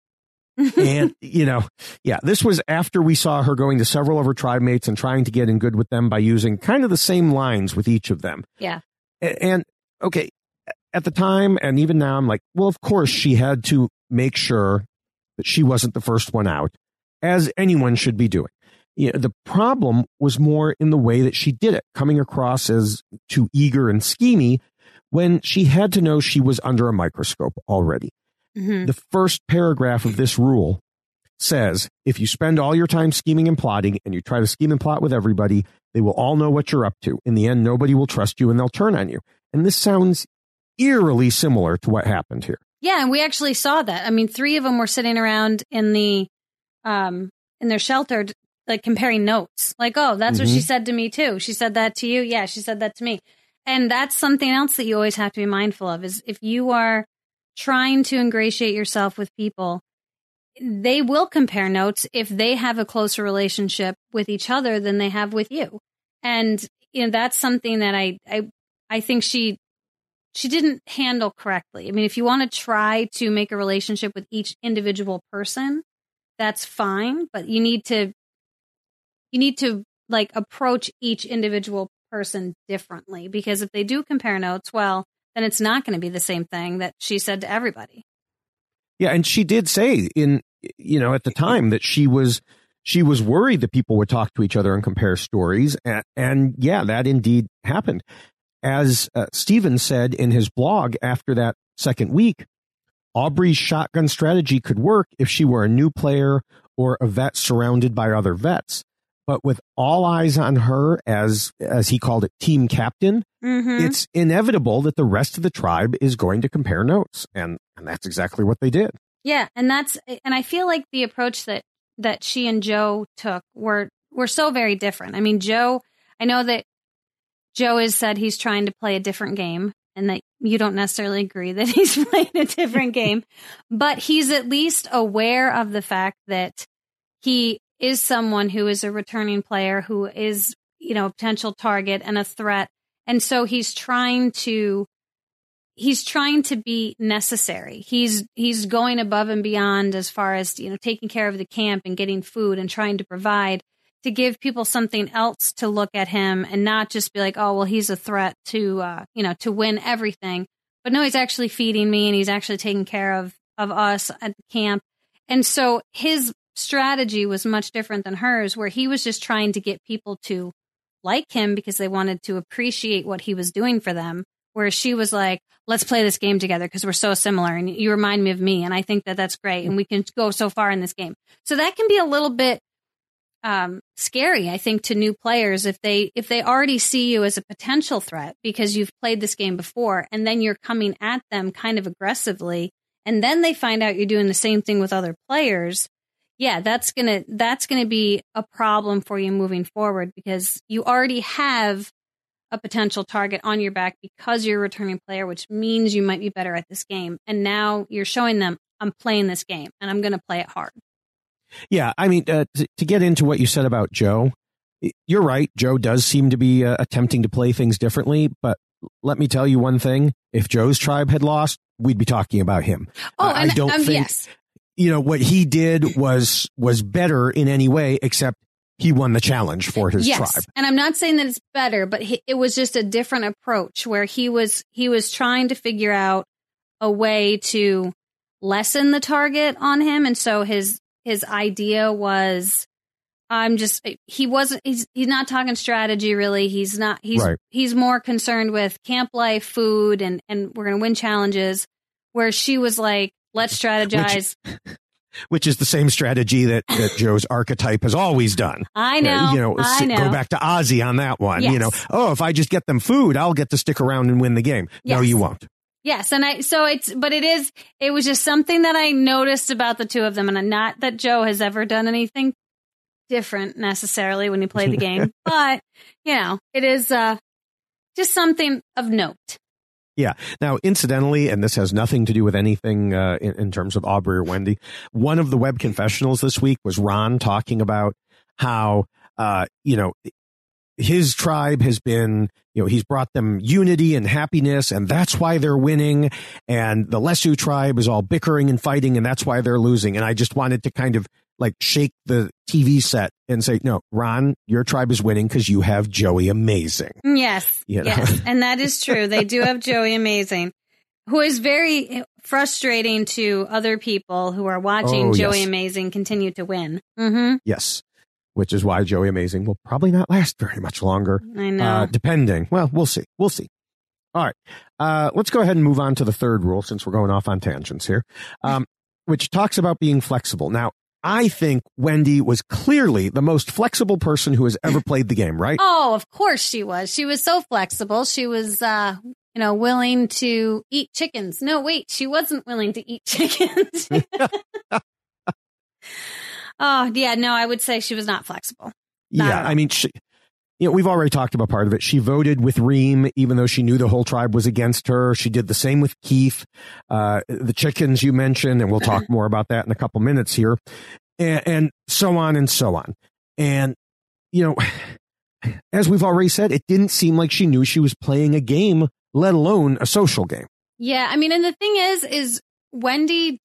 F: And, you know, yeah, this was after we saw her going to several of her tribe mates and trying to get in good with them by using kind of the same lines with each of them.
G: Yeah.
F: A- And, okay, at the time and even now, I'm like, well, of course she had to make sure that she wasn't the first one out, as anyone should be doing. You know, the problem was more in the way that she did it, coming across as too eager and schemy when she had to know she was under a microscope already.
G: Mm-hmm.
F: The first paragraph of this rule says, if you spend all your time scheming and plotting and you try to scheme and plot with everybody, they will all know what you're up to. In the end, nobody will trust you and they'll turn on you. And this sounds eerily similar to what happened here.
G: Yeah, and we actually saw that. I mean, three of them were sitting around in the um in their shelter, like comparing notes. Like, oh, that's what she
F: Mhm.
G: said to me too. She said that to you. Yeah, she said that to me. And that's something else that you always have to be mindful of is if you are trying to ingratiate yourself with people, they will compare notes if they have a closer relationship with each other than they have with you. And you know, that's something that I I I think she she didn't handle correctly. I mean, if you want to try to make a relationship with each individual person, that's fine, but you need to you need to like approach each individual person differently because if they do compare notes, well, then it's not going to be the same thing that she said to everybody.
F: Yeah, and she did say in, you know, at the time that she was she was worried that people would talk to each other and compare stories. And, and yeah, that indeed happened. As uh, Steven said in his blog after that second week, Aubrey's shotgun strategy could work if she were a new player or a vet surrounded by other vets. But with all eyes on her as, as he called it, team captain,
G: Mm-hmm.
F: it's inevitable that the rest of the tribe is going to compare notes. And, and that's exactly what they did.
G: Yeah, and that's and I feel like the approach that that she and Joe took were were so very different. I mean, Joe, I know that Joe has said he's trying to play a different game and that you don't necessarily agree that he's playing a different game, but he's at least aware of the fact that he is someone who is a returning player who is, you know, a potential target and a threat. And so he's trying to he's trying to be necessary. He's he's going above and beyond as far as, you know, taking care of the camp and getting food and trying to provide to give people something else to look at him and not just be like, oh, well, he's a threat to, uh, you know, to win everything. But no, he's actually feeding me and he's actually taking care of, of us at the camp. And so his strategy was much different than hers, where he was just trying to get people to like him because they wanted to appreciate what he was doing for them, where she was like, let's play this game together because we're so similar and you remind me of me. And I think that that's great. And we can go so far in this game. So that can be a little bit um, scary, I think, to new players if they if they already see you as a potential threat because you've played this game before and then you're coming at them kind of aggressively. And then they find out you're doing the same thing with other players. Yeah, that's going to that's going to be a problem for you moving forward because you already have a potential target on your back because you're a returning player, which means you might be better at this game. And now you're showing them, I'm playing this game and I'm going to play it hard.
F: Yeah, I mean, uh, to, to get into what you said about Joe, you're right. Joe does seem to be uh, attempting to play things differently. But let me tell you one thing. If Joe's tribe had lost, we'd be talking about him.
G: Oh,
F: uh,
G: and,
F: I don't
G: um,
F: think,
G: yes.
F: you know, what he did was was better in any way, except he won the challenge for his
G: yes.
F: tribe.
G: And I'm not saying that it's better, but he, it was just a different approach where he was he was trying to figure out a way to lessen the target on him. And so his his idea was, I'm just he wasn't he's he's not talking strategy really. He's not he's
F: right.
G: he's more concerned with camp life, food, and and we're gonna win challenges. Where she was like, let's strategize.
F: Which, Which is the same strategy that, that Joe's archetype has always done.
G: I know.
F: Uh, you know,
G: I know.
F: Go back to Ozzy on that one.
G: Yes.
F: You know, oh, if I just get them food, I'll get to stick around and win the game.
G: Yes.
F: No, you won't.
G: Yes. And I, so it's, but it is, it was just something that I noticed about the two of them. And not that Joe has ever done anything different necessarily when he played the game, but, you know, it is uh, just something of note.
F: Yeah. Now, incidentally, and this has nothing to do with anything uh, in, in terms of Aubrey or Wendy, one of the web confessionals this week was Ron talking about how, uh, you know, his tribe has been, you know, he's brought them unity and happiness, and that's why they're winning. And the Lesu tribe is all bickering and fighting, and that's why they're losing. And I just wanted to kind of like shake the T V set and say, no, Ron, your tribe is winning because you have Joey Amazing.
G: Yes.
F: You know?
G: Yes. And that is true. They do have Joey Amazing, who is very frustrating to other people who are watching
F: oh,
G: Joey
F: yes.
G: Amazing continue to win. Mm-hmm.
F: Yes. Which is why Joey Amazing will probably not last very much longer.
G: I know.
F: Uh, depending. Well, we'll see. We'll see. All right. Uh, let's go ahead and move on to the third rule since we're going off on tangents here, um, which talks about being flexible. Now, I think Wendy was clearly the most flexible person who has ever played the game, right?
G: Oh, of course she was. She was so flexible. She was, uh, you know, willing to eat chickens. No, wait, she wasn't willing to eat chickens. Oh, yeah, no, I would say she was not flexible. Not
F: yeah, I mean, she, you know, we've already talked about part of it. She voted with Reem, even though she knew the whole tribe was against her. She did the same with Keith, uh, the chickens you mentioned, and we'll talk more about that in a couple minutes here, and, and so on and so on. And, you know, as we've already said, it didn't seem like she knew she was playing a game, let alone a social game.
G: Yeah, I mean, and the thing is, is Wendy,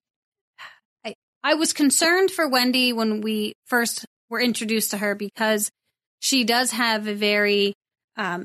G: I, I was concerned for Wendy when we first were introduced to her because she does have a very um,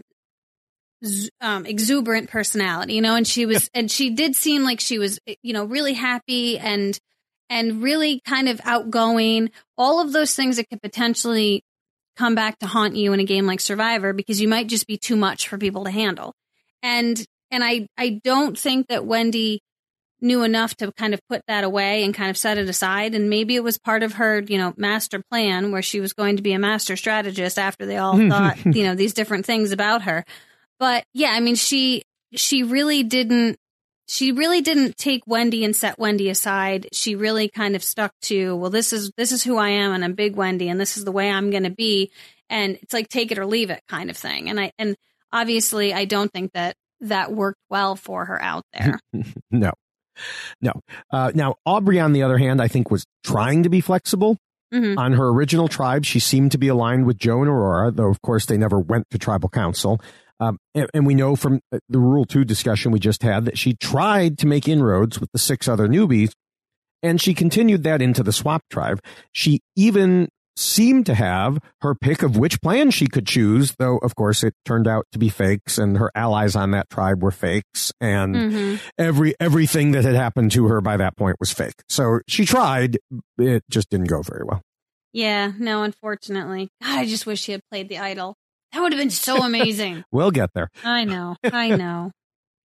G: z- um, exuberant personality, you know, and she was, and she did seem like she was, you know, really happy and, and really kind of outgoing, all of those things that could potentially come back to haunt you in a game like Survivor because you might just be too much for people to handle. And, and I, I don't think that Wendy knew enough to kind of put that away and kind of set it aside. And maybe it was part of her, you know, master plan where she was going to be a master strategist after they all thought, you know, these different things about her. But yeah, I mean, she, she really didn't, she really didn't take Wendy and set Wendy aside. She really kind of stuck to, well, this is, this is who I am and I'm big Wendy and this is the way I'm going to be. And it's like, take it or leave it kind of thing. And I, and obviously I don't think that that worked well for her out there.
F: No. No. Uh, now, Aubrey, on the other hand, I think was trying to be flexible. Mm-hmm. On her original tribe, she seemed to be aligned with Joe and Aurora, though, of course, they never went to tribal council. Um, and, and we know from the Rule two discussion we just had that she tried to make inroads with the six other newbies, and she continued that into the swap tribe. She even seemed to have her pick of which plan she could choose, though, of course, it turned out to be fakes, and her allies on that tribe were fakes, and mm-hmm. every everything that had happened to her by that point was fake. So she tried, it just didn't go very well.
G: Yeah, no, unfortunately. God, I just wish she had played the idol. That would have been so amazing.
F: We'll get there.
G: I know, I know.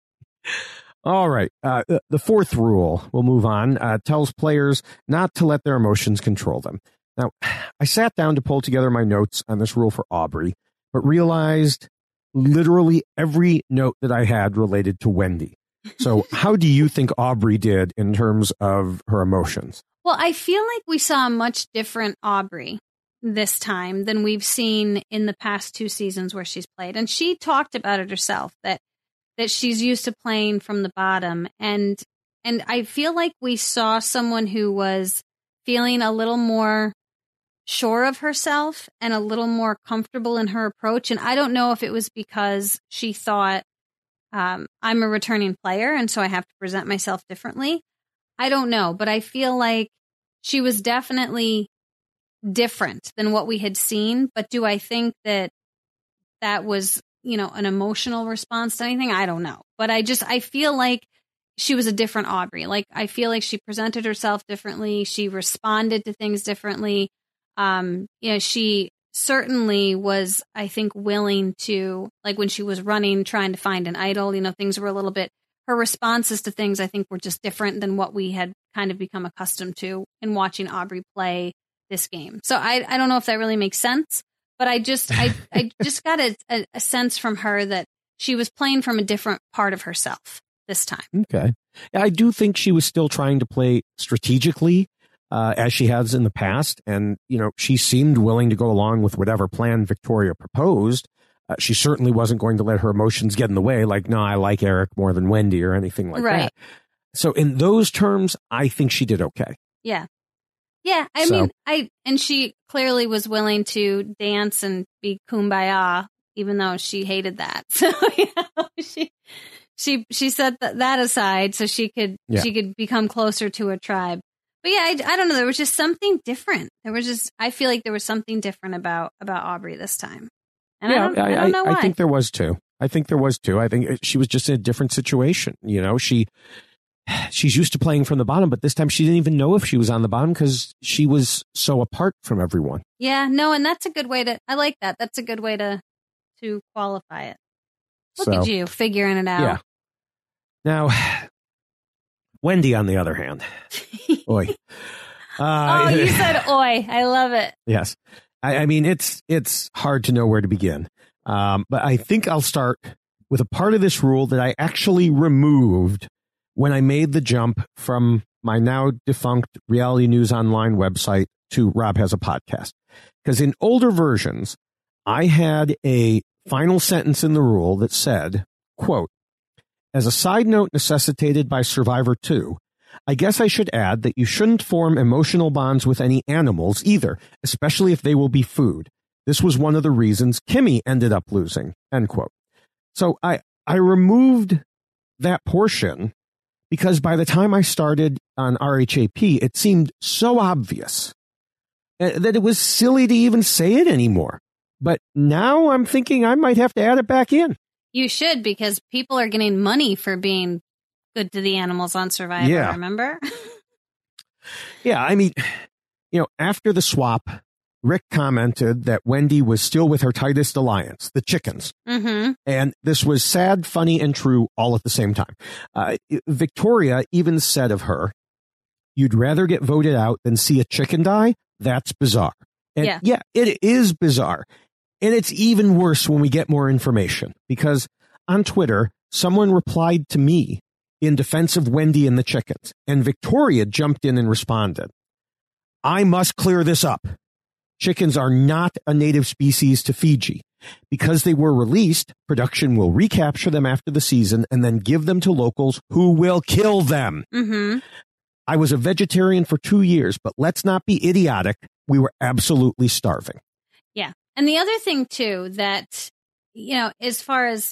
F: All right. Uh, the fourth rule, we'll move on, uh, tells players not to let their emotions control them. Now, I sat down to pull together my notes on this rule for Aubrey, but realized literally every note that I had related to Wendy. So how do you think Aubrey did in terms of her emotions?
G: Well, I feel like we saw a much different Aubrey this time than we've seen in the past two seasons where she's played. And she talked about it herself, that that she's used to playing from the bottom. And and I feel like we saw someone who was feeling a little more sure of herself and a little more comfortable in her approach. And I don't know if it was because she thought, um, I'm a returning player, and so I have to present myself differently. I don't know, but I feel like she was definitely different than what we had seen. But do I think that that was, you know, an emotional response to anything? I don't know. But I just, I feel like she was a different Aubrey. Like, I feel like she presented herself differently. She responded to things differently. Um, you know, she certainly was, I think, willing to, like when she was running, trying to find an idol, you know, things were a little bit, her responses to things, I think, were just different than what we had kind of become accustomed to in watching Aubrey play this game. So I, I don't know if that really makes sense, but I just, I, I just got a, a, a sense from her that she was playing from a different part of herself this time.
F: Okay. I do think she was still trying to play strategically, uh, as she has in the past. And, you know, she seemed willing to go along with whatever plan Victoria proposed. Uh, she certainly wasn't going to let her emotions get in the way, like, no, I like Eric more than Wendy or anything like
G: right.
F: that. So in those terms, I think she did okay.
G: Yeah. Yeah. I
F: So-
G: mean, I, and she clearly was willing to dance and be kumbaya, even though she hated that. So, you know, she, she, she set th- that aside so she could,
F: Yeah.
G: she could become closer to her tribe. But yeah, I, I don't know. There was just something different. There was just, I feel like there was something different about, about Aubrey this time. And
F: yeah,
G: I don't, I, don't know why.
F: I think there was too. I think there was too. I think she was just in a different situation. You know, she she's used to playing from the bottom, but this time she didn't even know if she was on the bottom because she was so apart from everyone.
G: Yeah, no, and that's a good way to, I like that. That's a good way to, to qualify it. Look
F: So,
G: at you figuring it out.
F: Yeah. Now, Wendy, on the other hand, oi. Uh,
G: Oh, you said oi. I love it.
F: Yes. I, I mean, it's it's hard to know where to begin. Um, but I think I'll start with a part of this rule that I actually removed when I made the jump from my now defunct Reality News Online website to Rob Has a Podcast. Because in older versions, I had a final sentence in the rule that said, quote, as a side note necessitated by Survivor two, I guess I should add that you shouldn't form emotional bonds with any animals either, especially if they will be food. This was one of the reasons Kimmy ended up losing, end quote. So I, I removed that portion because by the time I started on R H A P, it seemed so obvious that it was silly to even say it anymore. But now I'm thinking I might have to add it back in.
G: You should, because people are getting money for being good to the animals on Survivor,
F: Yeah.
G: remember?
F: Yeah, I mean, you know, after the swap, Rick commented that Wendy was still with her tightest alliance, the chickens.
G: Mm-hmm.
F: And this was sad, funny, and true all at the same time. Uh, Victoria even said of her, you'd rather get voted out than see a chicken die? That's bizarre. And
G: Yeah.
F: yeah, it is bizarre. And it's even worse when we get more information, because on Twitter, someone replied to me in defense of Wendy and the chickens, and Victoria jumped in and responded, I must clear this up. Chickens are not a native species to Fiji. Because they were released, production will recapture them after the season and then give them to locals who will kill them.
G: Mm-hmm.
F: I was a vegetarian for two years, but let's not be idiotic. We were absolutely starving.
G: Yeah. And the other thing, too, that, you know, as far as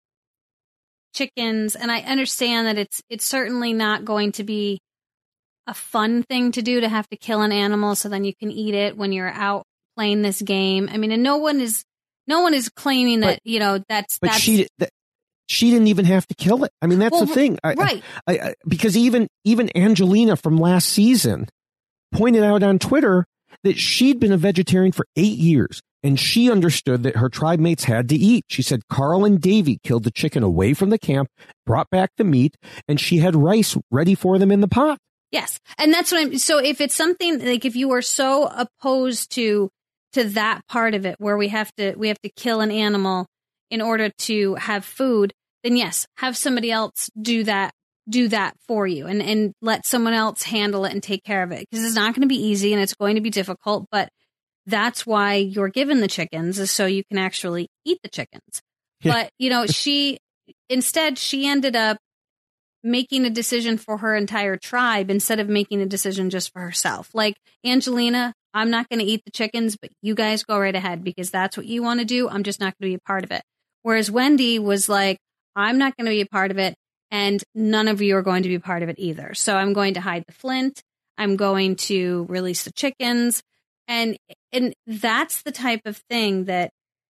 G: chickens, and I understand that it's it's certainly not going to be a fun thing to do to have to kill an animal so then you can eat it when you're out playing this game. I mean, and no one is no one is claiming that,
F: But-
G: you know, that's
F: But
G: that's
F: she th- she didn't even have to kill it. I mean, that's
G: Well,
F: the thing. I,
G: right.
F: I, I, because even even Angelina from last season pointed out on Twitter that she'd been a vegetarian for eight years. and she understood that her tribe mates had to eat. She said Carl and Davy killed the chicken away from the camp, brought back the meat, and she had rice ready for them in the pot.
G: Yes. And that's what I'm, so if it's something like, if you are so opposed to, to that part of it where we have to, we have to kill an animal in order to have food, then yes, have somebody else do that, do that for you and, and let someone else handle it and take care of it. Because it's not going to be easy and it's going to be difficult, but that's why you're given the chickens, is so you can actually eat the chickens. Yeah. But, you know, she, instead, she ended up making a decision for her entire tribe instead of making a decision just for herself. Like, Angelina, I'm not going to eat the chickens, but you guys go right ahead because that's what you want to do. I'm just not going to be a part of it. Whereas Wendy was like, I'm not going to be a part of it, and none of you are going to be a part of it either. So I'm going to hide the flint. I'm going to release the chickens. And and that's the type of thing that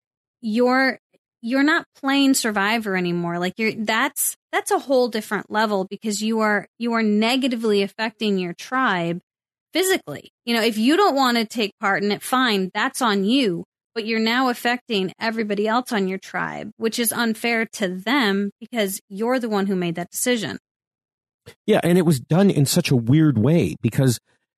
G: you're you're not playing Survivor anymore. Like you're that's that's a whole different level because you are you are negatively affecting your tribe physically. You know, if you don't want to take part in it, fine, that's on you. But you're now affecting everybody else on your tribe, which is unfair to them because you're the one who made that decision.
F: Yeah, and it was done in such a weird way because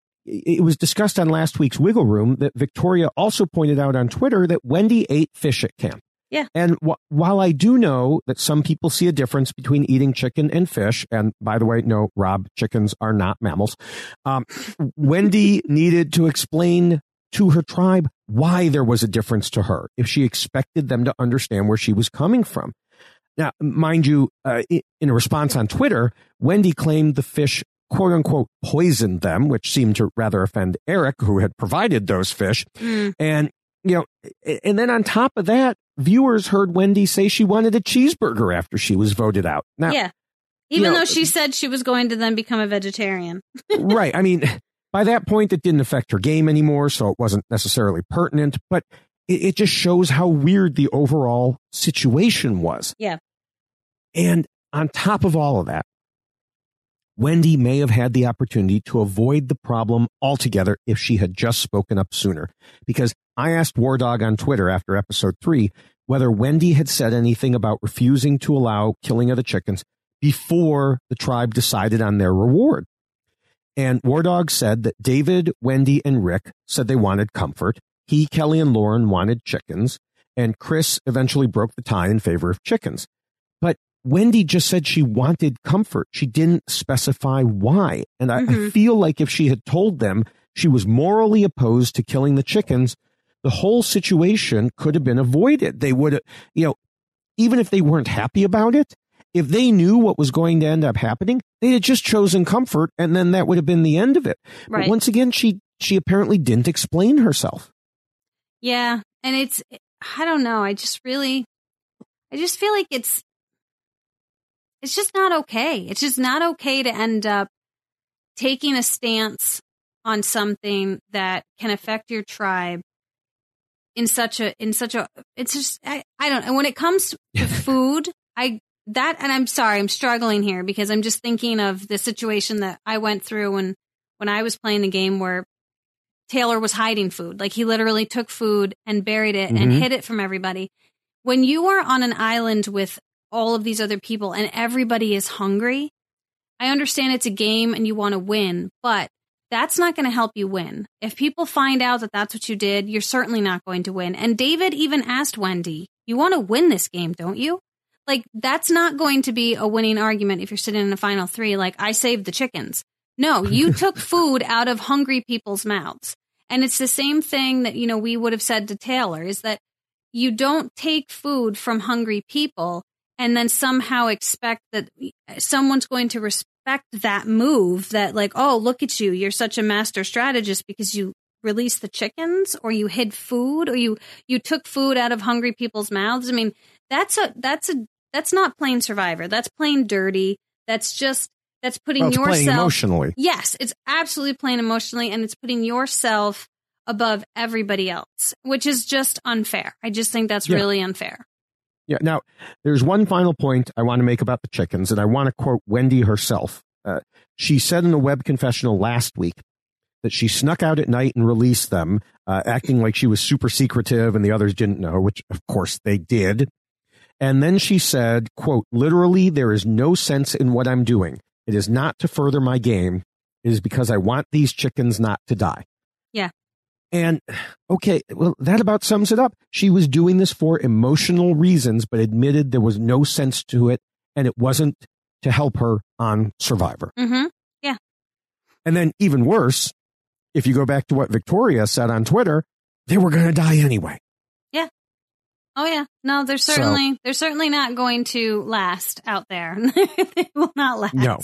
F: it was discussed on last week's Wiggle Room that Victoria also pointed out on Twitter that Wendy ate fish at camp.
G: Yeah.
F: And wh- while I do know that some people see a difference between eating chicken and fish, and by the way, no, Rob, chickens are not mammals, um, Wendy needed to explain to her tribe why there was a difference to her if she expected them to understand where she was coming from. Now, mind you, uh, in a response on Twitter, Wendy claimed the fish, quote unquote, poisoned them, which seemed to rather offend Eric, who had provided those fish.
G: Mm.
F: And, you know, and then on top of that, viewers heard Wendy say she wanted a cheeseburger after she was voted out. Now,
G: yeah. Even
F: you know,
G: though she said she was going to then become a vegetarian.
F: Right. I mean, by that point, it didn't affect her game anymore, so it wasn't necessarily pertinent, but it, it just shows how weird the overall situation was.
G: Yeah.
F: And on top of all of that, Wendy may have had the opportunity to avoid the problem altogether if she had just spoken up sooner. Because I asked War Dog on Twitter after episode three whether Wendy had said anything about refusing to allow killing of the chickens before the tribe decided on their reward. And War Dog said that David, Wendy, and Rick said they wanted comfort. He, Kelly, and Lauren wanted chickens. And Chris eventually broke the tie in favor of chickens. But Wendy just said she wanted comfort. She didn't specify why. And I, mm-hmm. I feel like if she had told them she was morally opposed to killing the chickens, the whole situation could have been avoided. They would have, you know, even if they weren't happy about it, if they knew what was going to end up happening, they had just chosen comfort, and then that would have been the end of it.
G: Right.
F: But once again, she she apparently didn't explain herself.
G: Yeah, and it's, I don't know, I just really, I just feel like it's, it's just not okay. It's just not okay to end up taking a stance on something that can affect your tribe in such a, in such a, it's just, I, I don't know. When it comes to food, I, that, and I'm sorry, I'm struggling here because I'm just thinking of the situation that I went through when, when I was playing the game where Taylor was hiding food. Like he literally took food and buried it mm-hmm. and hid it from everybody. When you are on an island with all of these other people and everybody is hungry, I understand it's a game and you want to win, but that's not going to help you win. If people find out that that's what you did, you're certainly not going to win. And David even asked Wendy, you want to win this game, don't you? Like, that's not going to be a winning argument if you're sitting in a final three, like, I saved the chickens. No, you took food out of hungry people's mouths. And it's the same thing that, you know, we would have said to Taylor, is that you don't take food from hungry people and then somehow expect that someone's going to respect that move, that like, oh, look at you, you're such a master strategist because you released the chickens or you hid food or you, you took food out of hungry people's mouths. I mean, that's a, that's a, that's not plain Survivor. That's plain dirty. That's just, that's putting
F: well, it's
G: yourself
F: playing emotionally.
G: Yes, it's absolutely playing emotionally, and it's putting yourself above everybody else, which is just unfair. I just think that's yeah. really unfair.
F: Yeah. Now, there's one final point I want to make about the chickens, and I want to quote Wendy herself. Uh, she said in a web confessional last week that she snuck out at night and released them, uh, acting like she was super secretive and the others didn't know, which of course they did. And then she said, quote, literally, there is no sense in what I'm doing. It is not to further my game. It is because I want these chickens not to die.
G: Yeah.
F: And, okay, well, that about sums it up. She was doing this for emotional reasons, but admitted there was no sense to it, and it wasn't to help her on Survivor.
G: Mm-hmm. Yeah.
F: And then even worse, if you go back to what Victoria said on Twitter, they were going to die anyway.
G: Yeah. Oh yeah. No, they're certainly so, they're certainly not going to last out there. They will not last.
F: No.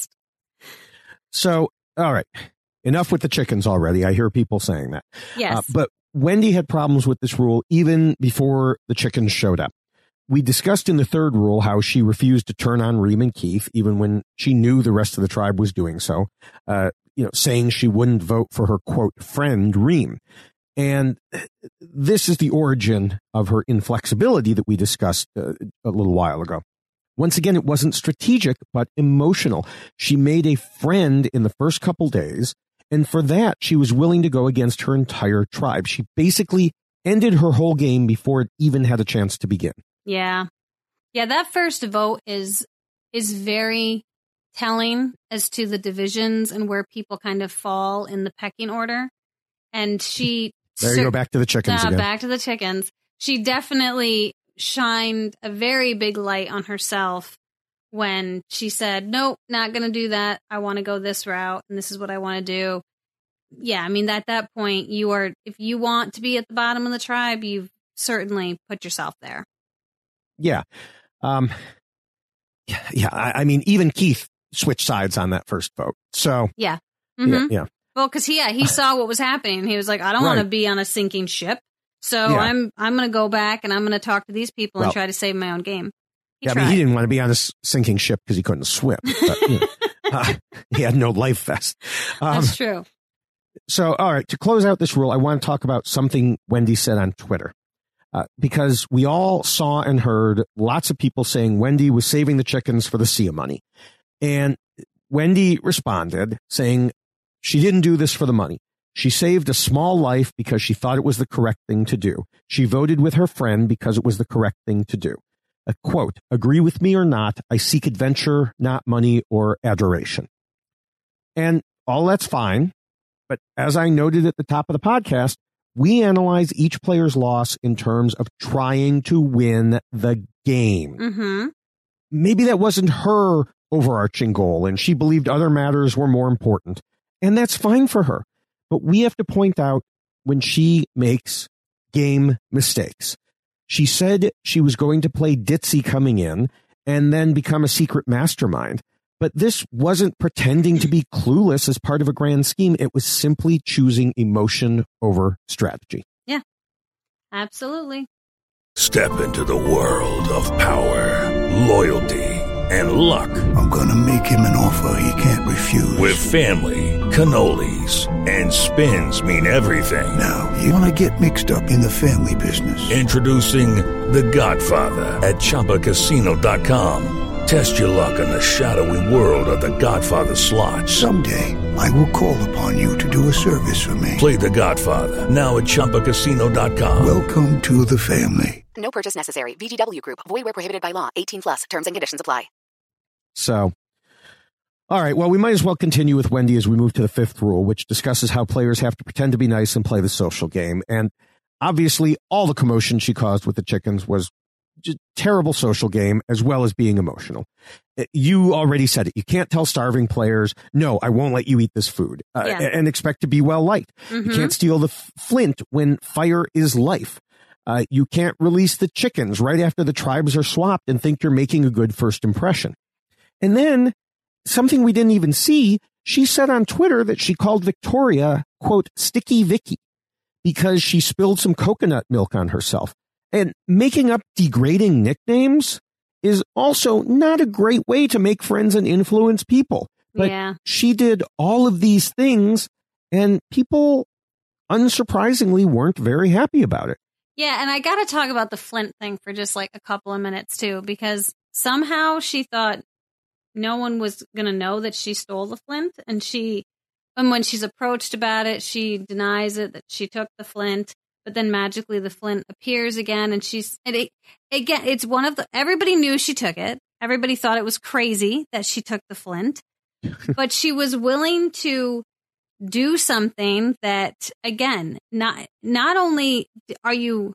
F: So, all right. Enough with the chickens already. I hear people saying that.
G: Yes.
F: Uh, but Wendy had problems with this rule even before the chickens showed up. We discussed in the third rule how she refused to turn on Reem and Keith, even when she knew the rest of the tribe was doing so, uh, you know, saying she wouldn't vote for her, quote, friend Reem. And this is the origin of her inflexibility that we discussed uh, a little while ago. Once again, it wasn't strategic, but emotional. She made a friend in the first couple days, and for that, she was willing to go against her entire tribe. She basically ended her whole game before it even had a chance to begin.
G: Yeah. Yeah, that first vote is is very telling as to the divisions and where people kind of fall in the pecking order. And she...
F: There you go, back to the chickens
G: uh,
F: again.
G: Back to the chickens. She definitely shined a very big light on herself when she said, nope, not going to do that. I want to go this route, and this is what I want to do. Yeah, I mean, at that point, you are, if you want to be at the bottom of the tribe, you've certainly put yourself there.
F: Yeah. Um, yeah, I, I mean, even Keith switched sides on that first vote. So,
G: yeah. Mm-hmm.
F: yeah, yeah.
G: Well, because he, yeah, he saw what was happening. He was like, I don't
F: right.
G: want to be on a sinking ship. So
F: yeah.
G: I'm I'm going to go back and I'm going to talk to these people well, and try to save my own game. He
F: yeah,
G: tried.
F: I mean, he didn't want to be on a sinking ship because he couldn't swim. But, you know, uh, he had no life vest.
G: Um, That's true.
F: So, all right, to close out this rule, I want to talk about something Wendy said on Twitter. Uh, because we all saw and heard lots of people saying Wendy was saving the chickens for the Sia money. And Wendy responded saying she didn't do this for the money. She saved a small life because she thought it was the correct thing to do. She voted with her friend because it was the correct thing to do. A quote, agree with me or not, I seek adventure, not money or adoration. And all that's fine. But as I noted at the top of the podcast, we analyze each player's loss in terms of trying to win the game.
G: Mm-hmm.
F: Maybe that wasn't her overarching goal, and she believed other matters were more important. And that's fine for her. But we have to point out when she makes game mistakes. She said she was going to play ditzy coming in and then become a secret mastermind. But this wasn't pretending to be clueless as part of a grand scheme. It was simply choosing emotion over strategy.
G: Yeah, absolutely.
J: Step into the world of power, loyalty, and luck.
K: I'm going to make him an offer he can't refuse.
J: With family, cannolis, and spins mean everything.
K: Now, you want to get mixed up in the family business.
J: Introducing The Godfather at Chumba Casino dot com. Test your luck in the shadowy world of The Godfather slot.
K: Someday, I will call upon you to do a service for me.
J: Play The Godfather, now at Chumba Casino dot com.
K: Welcome to the family.
L: No purchase necessary. V G W Group. Void where prohibited by law. eighteen plus. Terms and conditions apply.
F: So, all right, well, we might as well continue with Wendy as we move to the fifth rule, which discusses how players have to pretend to be nice and play the social game. And obviously, all the commotion she caused with the chickens was just terrible social game, as well as being emotional. You already said it. You can't tell starving players, no, I won't let you eat this food, uh, yeah. and expect to be well liked. Mm-hmm. You can't steal the f- flint when fire is life. Uh, you can't release the chickens right after the tribes are swapped and think you're making a good first impression. And then, something we didn't even see, she said on Twitter that she called Victoria, quote, Sticky Vicky, because she spilled some coconut milk on herself. And making up degrading nicknames is also not a great way to make friends and influence people. But
G: yeah.
F: she did all of these things, and people, unsurprisingly, weren't very happy about it.
G: Yeah, and I got to talk about the Flint thing for just like a couple of minutes, too, because somehow she thought no one was going to know that she stole the Flint, and she and when she's approached about it, she denies it, that she took the flint, but then magically the flint appears again. And she's, and it, again, it's one of the, everybody knew she took it. Everybody thought it was crazy that she took the flint, but she was willing to do something that, again, not, not only are you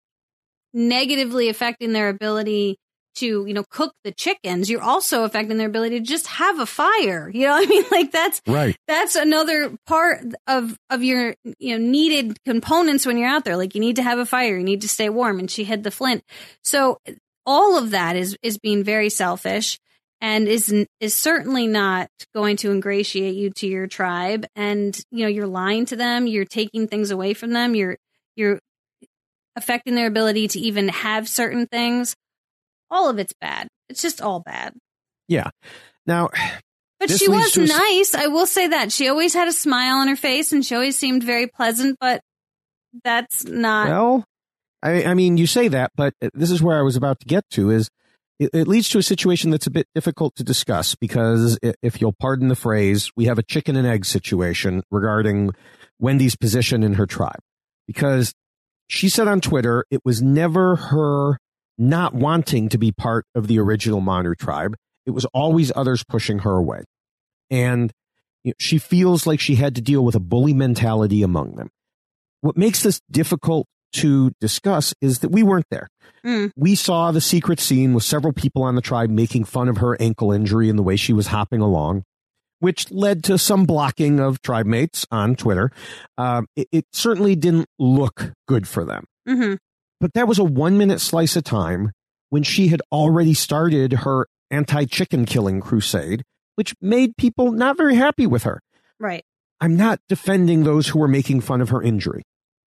G: negatively affecting their ability to, you know, cook the chickens, you're also affecting their ability to just have a fire. You know what I mean? Like that's,
F: right.
G: That's another part of, of your, you know, needed components when you're out there. Like you need to have a fire, you need to stay warm, and she hid the flint. So all of that is, is being very selfish and is, is certainly not going to ingratiate you to your tribe. And, you know, you're lying to them, you're taking things away from them, you're, you're affecting their ability to even have certain things. All of it's bad. It's just all bad.
F: Yeah. Now,
G: but she was nice. I will say that she always had a smile on her face, and she always seemed very pleasant. But that's not.
F: Well, I, I mean, you say that, but this is where I was about to get to. Is it, it leads to a situation that's a bit difficult to discuss because, if you'll pardon the phrase, we have a chicken and egg situation regarding Wendy's position in her tribe. Because she said on Twitter it was never her not wanting to be part of the original Manu tribe. It was always others pushing her away. And you know, she feels like she had to deal with a bully mentality among them. What makes this difficult to discuss is that we weren't there. Mm. We saw the secret scene with several people on the tribe making fun of her ankle injury and the way she was hopping along, which led to some blocking of tribe mates on Twitter. Uh, it, it certainly didn't look good for them.
G: Mm-hmm.
F: But that was a one-minute slice of time when she had already started her anti-chicken killing crusade, which made people not very happy with her.
G: Right.
F: I'm not defending those who were making fun of her injury.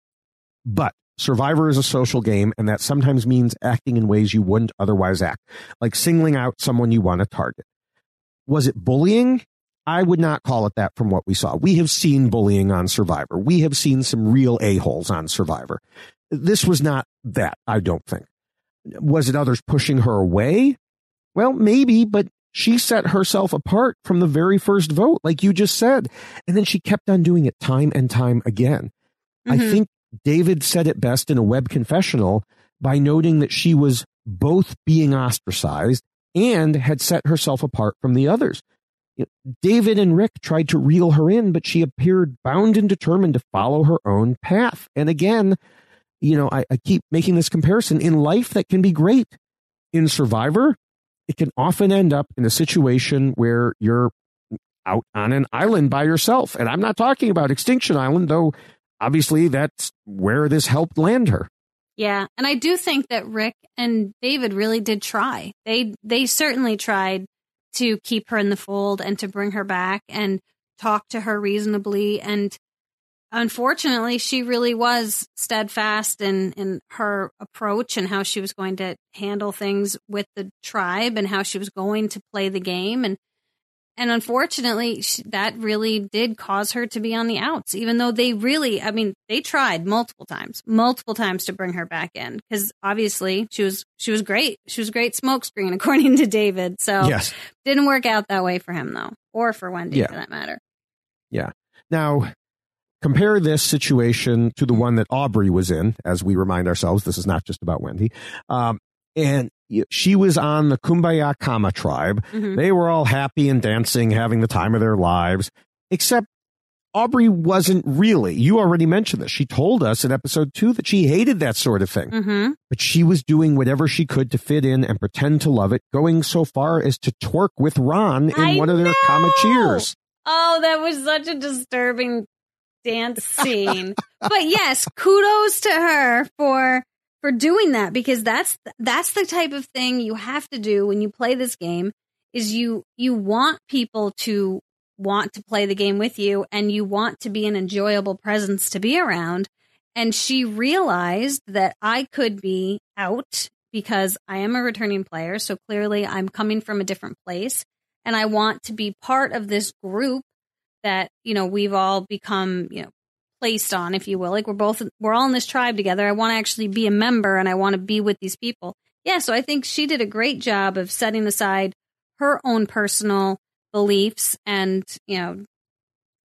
F: But Survivor is a social game, and that sometimes means acting in ways you wouldn't otherwise act, like singling out someone you want to target. Was it bullying? I would not call it that from what we saw. We have seen bullying on Survivor. We have seen some real a-holes on Survivor. This was not that, I don't think. Was it others pushing her away? Well, maybe, but she set herself apart from the very first vote, like you just said. And then she kept on doing it time and time again. Mm-hmm. I think David said it best in a web confessional by noting that she was both being ostracized and had set herself apart from the others. David and Rick tried to reel her in, but she appeared bound and determined to follow her own path. And again, you know, I, I keep making this comparison. In life, that can be great. In Survivor, it can often end up in a situation where you're out on an island by yourself. And I'm not talking about Extinction Island, though obviously that's where this helped land her.
G: Yeah, and I do think that Rick and David really did try. They they certainly tried to keep her in the fold and to bring her back and talk to her reasonably. And unfortunately, she really was steadfast in, in her approach and how she was going to handle things with the tribe and how she was going to play the game. And and unfortunately, she, that really did cause her to be on the outs, even though they really, I mean, they tried multiple times, multiple times to bring her back in because obviously she was she was great. She was a great smokescreen, according to David. So
F: yes.
G: Didn't work out that way for him, though, or for Wendy,
F: yeah.
G: for that matter.
F: Yeah. Now, compare this situation to the one that Aubrey was in, as we remind ourselves, this is not just about Wendy. Um, and she was on the Kumbaya Kama tribe. Mm-hmm. They were all happy and dancing, having the time of their lives, except Aubrey wasn't really. You already mentioned this. She told us in episode two that she hated that sort of thing.
G: Mm-hmm.
F: But she was doing whatever she could to fit in and pretend to love it, going so far as to twerk with Ron in
G: I
F: one of their
G: know!
F: Kama cheers.
G: Oh, that was such a disturbing dance scene. But yes, kudos to her for for doing that, because that's that's the type of thing you have to do when you play this game. Is you you want people to want to play the game with you, and you want to be an enjoyable presence to be around. And she realized that I could be out because I am a returning player, so clearly I'm coming from a different place, and I want to be part of this group that, you know, we've all become, you know, placed on, if you will. Like we're both, we're all in this tribe together. I want to actually be a member and I want to be with these people. Yeah, so I think she did a great job of setting aside her own personal beliefs and, you know,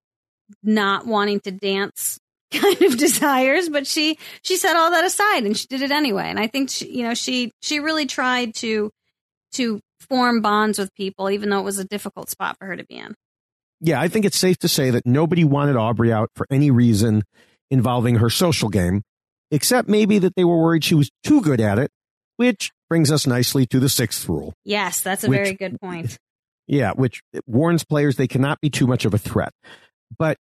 G: not wanting to dance kind of desires, but she she set all that aside and she did it anyway. And I think she, you know she she really tried to to form bonds with people, even though it was a difficult spot for her to be in.
F: Yeah, I think it's safe to say that nobody wanted Aubrey out for any reason involving her social game, except maybe that they were worried she was too good at it, which brings us nicely to the sixth rule.
G: Yes, that's a
F: which,
G: very good point.
F: Yeah, which warns players they cannot be too much of a threat. But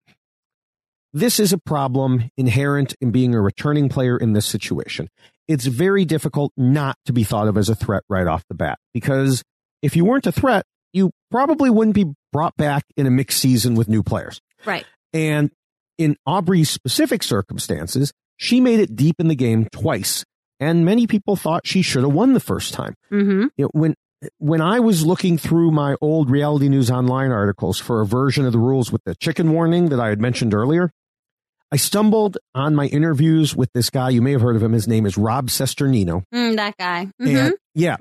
F: this is a problem inherent in being a returning player in this situation. It's very difficult not to be thought of as a threat right off the bat, because if you weren't a threat, you probably wouldn't be brought back in a mixed season with new players.
G: Right.
F: And in Aubrey's specific circumstances, she made it deep in the game twice, and many people thought she should have won the first time.
G: Mm-hmm.
F: You know, when when I was looking through my old Reality News Online articles for a version of the rules with the chicken warning that I had mentioned earlier, I stumbled on my interviews with this guy. You may have heard of him. His name is Rob Cesternino.
G: Mm, that guy. Mm-hmm.
F: And yeah,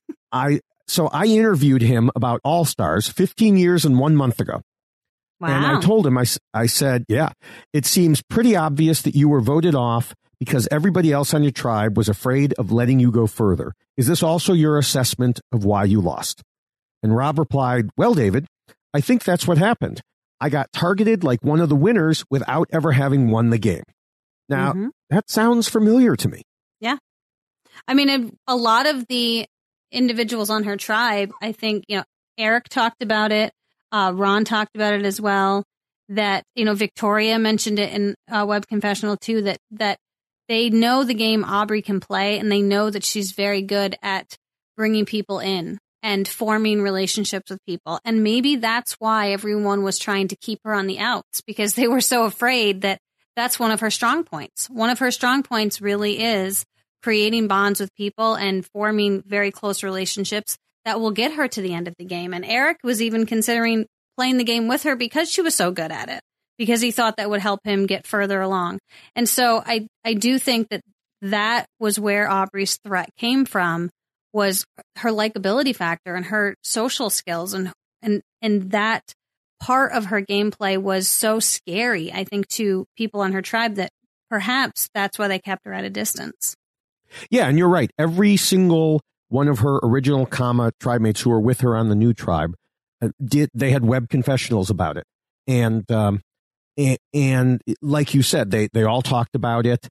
F: I so I interviewed him about All-Stars fifteen years and one month ago.
G: Wow.
F: And I told him, I, I said, yeah, it seems pretty obvious that you were voted off because everybody else on your tribe was afraid of letting you go further. Is this also your assessment of why you lost? And Rob replied, well, David, I think that's what happened. I got targeted like one of the winners without ever having won the game. Now, mm-hmm. that sounds familiar to me.
G: Yeah. I mean, a lot of the individuals on her tribe, I think, you know, Eric talked about it. Uh, Ron talked about it as well, that, you know, Victoria mentioned it in uh, Web Confessional too, that, that they know the game Aubrey can play, and they know that she's very good at bringing people in and forming relationships with people. And maybe that's why everyone was trying to keep her on the outs, because they were so afraid that that's one of her strong points. One of her strong points really is creating bonds with people and forming very close relationships that will get her to the end of the game. And Eric was even considering playing the game with her because she was so good at it, because he thought that would help him get further along. And so I, I do think that that was where Aubrey's threat came from, was her likability factor and her social skills. And, and, and that part of her gameplay was so scary, I think, to people on her tribe, that perhaps that's why they kept her at a distance.
F: Yeah, and you're right. Every single one of her original Kama tribe mates who were with her on the new tribe uh, did. They had web confessionals about it, and um, and, and like you said, they they all talked about it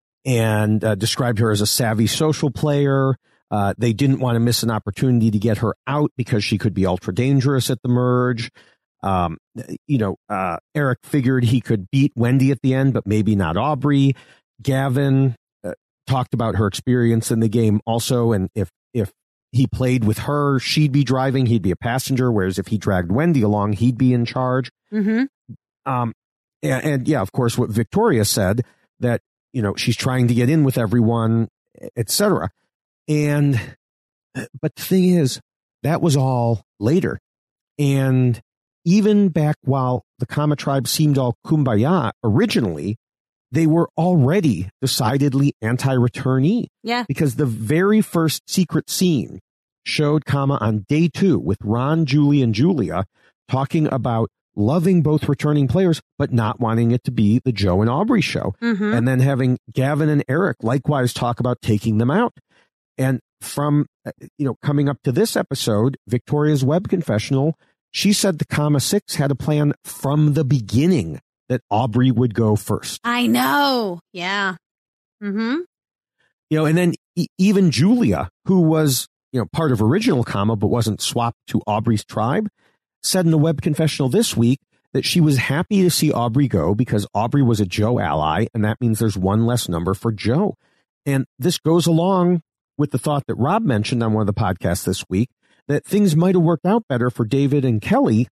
F: and uh, described her as a savvy social player. Uh, they didn't want to miss an opportunity to get her out because she could be ultra dangerous at the merge. Um, you know, uh, Eric figured he could beat Wendy at the end, but maybe not Aubrey. Gavin uh, talked about her experience in the game also, and if if he played with her, she'd be driving, he'd be a passenger, whereas if he dragged Wendy along, he'd be in charge.
G: Mm-hmm.
F: Um, and, and yeah, of course, what Victoria said, that, you know, she's trying to get in with everyone, et cetera. And, but the thing is, that was all later. And even back while the Kama tribe seemed all kumbaya originally, they were already decidedly anti-returnee.
G: Yeah.
F: Because the very first secret scene showed Kama on day two with Ron, Julie, and Julia talking about loving both returning players, but not wanting it to be the Joe and Aubrey show.
G: Mm-hmm.
F: And then having Gavin and Eric likewise talk about taking them out. And from, you know, coming up to this episode, Victoria's web confessional, she said the Kama Six had a plan from the beginning that Aubrey would go first.
G: I know. Yeah. Mm-hmm.
F: You know, and then e- even Julia, who was, you know, part of original Kama, but wasn't swapped to Aubrey's tribe, said in the web confessional this week that she was happy to see Aubrey go because Aubrey was a Joe ally, and that means there's one less number for Joe. And this goes along with the thought that Rob mentioned on one of the podcasts this week, that things might have worked out better for David and Kelly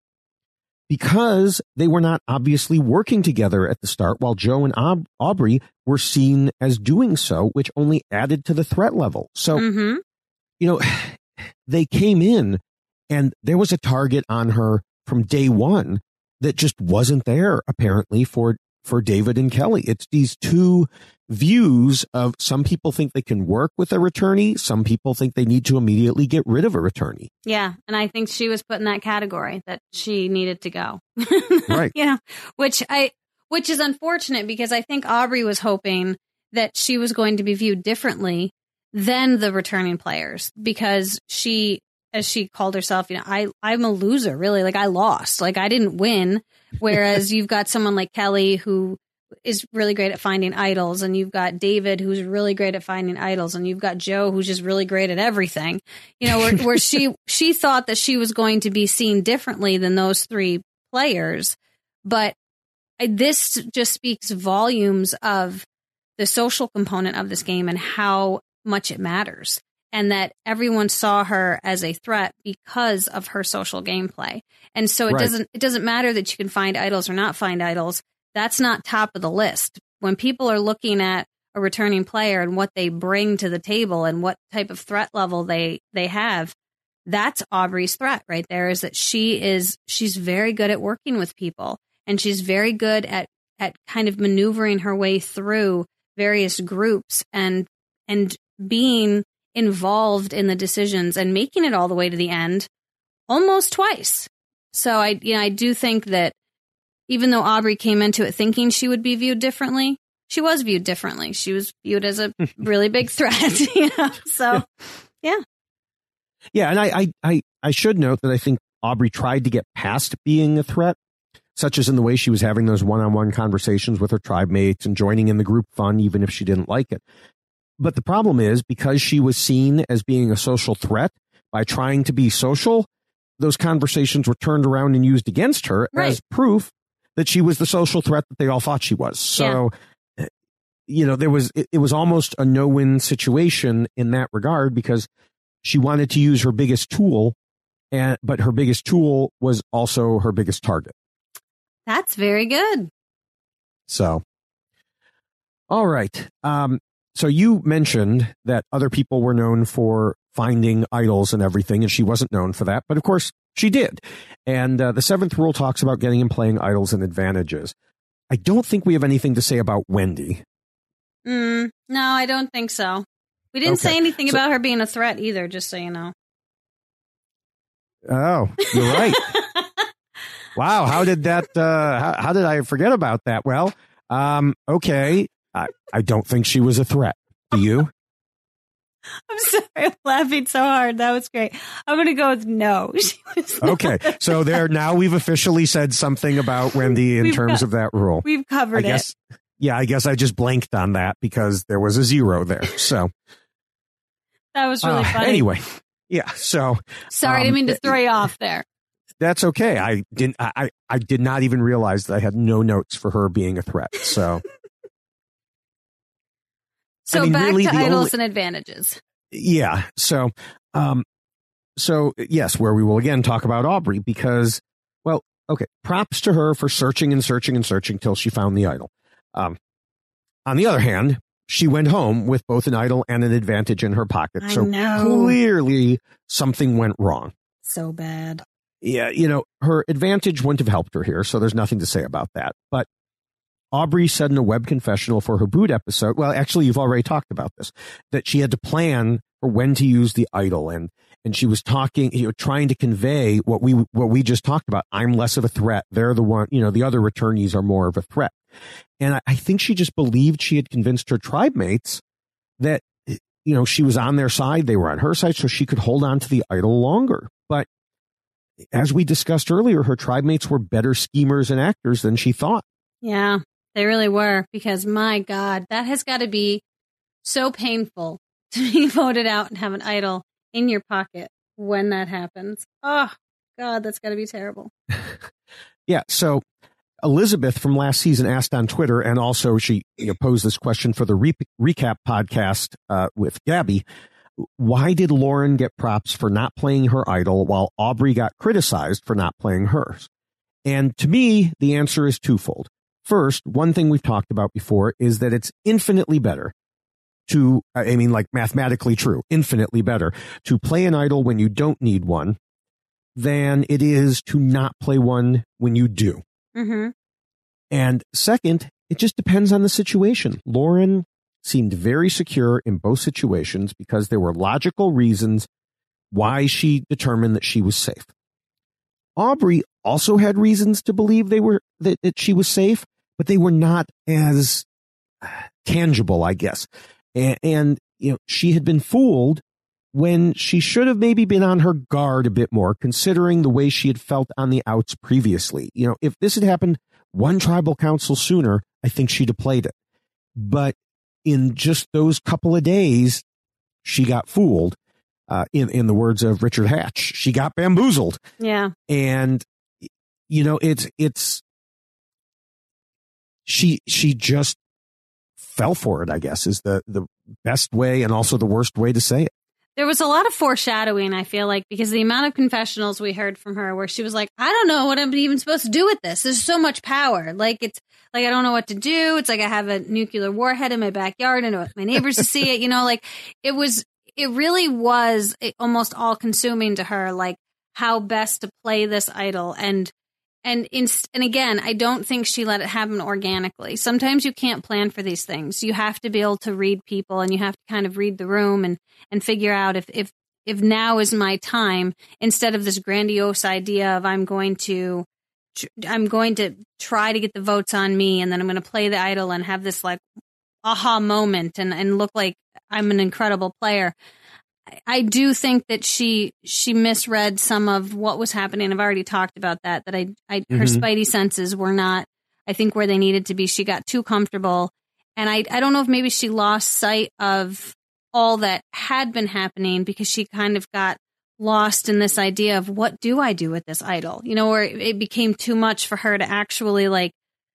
F: because they were not obviously working together at the start, while Joe and Aub- Aubrey were seen as doing so, which only added to the threat level. So,
G: mm-hmm.
F: you know, they came in and there was a target on her from day one that just wasn't there, apparently, for for David and Kelly. It's these two views of some people think they can work with a returnee. Some people think they need to immediately get rid of a returnee.
G: Yeah. And I think she was put in that category that she needed to go.
F: Right.
G: You know, which I, which is unfortunate because I think Aubrey was hoping that she was going to be viewed differently than the returning players because she, as she called herself, you know, I, I'm a loser, really. Like I lost, like I didn't win. Whereas you've got someone like Kelly who is really great at finding idols, and you've got David who's really great at finding idols, and you've got Joe who's just really great at everything. You know, where, where she she thought that she was going to be seen differently than those three players, but this just speaks volumes of the social component of this game and how much it matters, and that everyone saw her as a threat because of her social gameplay. And so it
F: Right.
G: doesn't it doesn't matter that you can find idols or not find idols. That's not top of the list. When people are looking at a returning player and what they bring to the table and what type of threat level they they have, that's Aubrey's threat right there, is that she is she's very good at working with people, and she's very good at at kind of maneuvering her way through various groups and and being involved in the decisions and making it all the way to the end almost twice. So I you know I do think that even though Aubrey came into it thinking she would be viewed differently, she was viewed differently. She was viewed as a really big threat, you know. So yeah.
F: Yeah, and I, I, I, I should note that I think Aubrey tried to get past being a threat, such as in the way she was having those one-on-one conversations with her tribe mates and joining in the group fun, even if she didn't like it. But the problem is, because she was seen as being a social threat by trying to be social, those conversations were turned around and used against her
G: Right.
F: as proof that she was the social threat that they all thought she was. So, you know, there was, it, it was almost a no-win situation in that regard, because she wanted to use her biggest tool, and but her biggest tool was also her biggest target.
G: That's very good.
F: So, all right. Um, so you mentioned that other people were known for finding idols and everything, and she wasn't known for that. But of course, she did. And uh, the seventh rule talks about getting and playing idols and advantages. I don't think we have anything to say about Wendy.
G: Mm, no, I don't think so. We didn't
F: Okay.
G: say anything
F: So-
G: about her being a threat either, just so you know.
F: Oh, you're right. Wow. How did that, uh, how, how did I forget about that? Well, um, okay. I, I don't think she was a threat. Do you?
G: I'm sorry, I'm laughing so hard. That was great. I'm going to go with no. She was not.
F: Okay. So there, now we've officially said something about Wendy in
G: We've
F: terms
G: got-
F: of that rule.
G: We've covered
F: I guess,
G: it.
F: yeah, I guess I just blanked on that because there was a zero there. So
G: That was really
F: uh,
G: funny.
F: anyway, yeah. So
G: Sorry, I
F: um,
G: didn't mean to throw you off there.
F: that's okay. I didn't, I, I I did not even realize that I had no notes for her being a threat. So,
G: So
F: I mean,
G: back
F: really,
G: to
F: the
G: idols
F: only-
G: and advantages.
F: yeah. So, um, so yes, where we will again talk about Aubrey because, well, okay, props to her for searching and searching and searching till she found the idol. Um, on the other hand, she went home with both an idol and an advantage in her pocket.
G: I
F: so
G: know.
F: clearly something went wrong.
G: So bad.
F: Yeah, you know, her advantage wouldn't have helped her here, so there's nothing to say about that. But Aubrey said in a web confessional for her boot episode, well, actually, you've already talked about this, that she had to plan for when to use the idol, and and she was talking, you know, trying to convey what we what we just talked about. I'm less of a threat. They're the one, you know, the other returnees are more of a threat. And I, I think she just believed she had convinced her tribe mates that, you know, she was on their side, they were on her side, so she could hold on to the idol longer. But as we discussed earlier, her tribe mates were better schemers and actors than she thought.
G: Yeah, they really were, because my God, that has got to be so painful to be voted out and have an idol in your pocket when that happens. Oh, God, that's got to be terrible.
F: Yeah, so Elizabeth from last season asked on Twitter, and also she you know, posed this question for the re- recap podcast uh, with Gabby. Why did Lauren get props for not playing her idol while Aubrey got criticized for not playing hers? And to me, the answer is twofold. First, one thing we've talked about before is that it's infinitely better to, I mean, like mathematically true, infinitely better to play an idol when you don't need one than it is to not play one when you do.
G: Mm-hmm.
F: And second, it just depends on the situation. Lauren seemed very secure in both situations because there were logical reasons why she determined that she was safe. Aubrey also had reasons to believe they were that, that she was safe, but they were not as tangible, I guess. And, and you know, she had been fooled when she should have maybe been on her guard a bit more, considering the way she had felt on the outs previously. You know, if this had happened one tribal council sooner, I think she'd have played it. But in just those couple of days, she got fooled. Uh, in, in the words of Richard Hatch, she got bamboozled.
G: Yeah.
F: And, you know, it's, it's, she, she just fell for it, I guess, is the, the best way and also the worst way to say it.
G: There was a lot of foreshadowing, I feel like, because the amount of confessionals we heard from her where she was like, I don't know what I'm even supposed to do with this. There's so much power. Like, it's like, I don't know what to do. It's like I have a nuclear warhead in my backyard and I want my neighbors to see it. You know, like it was, it really was almost all consuming to her, like how best to play this idol. And, and, in, and again, I don't think she let it happen organically. Sometimes you can't plan for these things. You have to be able to read people and you have to kind of read the room and, and figure out if, if, if now is my time, instead of this grandiose idea of I'm going to, I'm going to try to get the votes on me and then I'm going to play the idol and have this like aha moment and, and look like I'm an incredible player. I do think that she she misread some of what was happening. I've already talked about that, that I, I mm-hmm. her spidey senses were not, I think, where they needed to be. She got too comfortable. And I, I don't know if maybe she lost sight of all that had been happening because she kind of got lost in this idea of what do I do with this idol? You know, where it became too much for her to actually like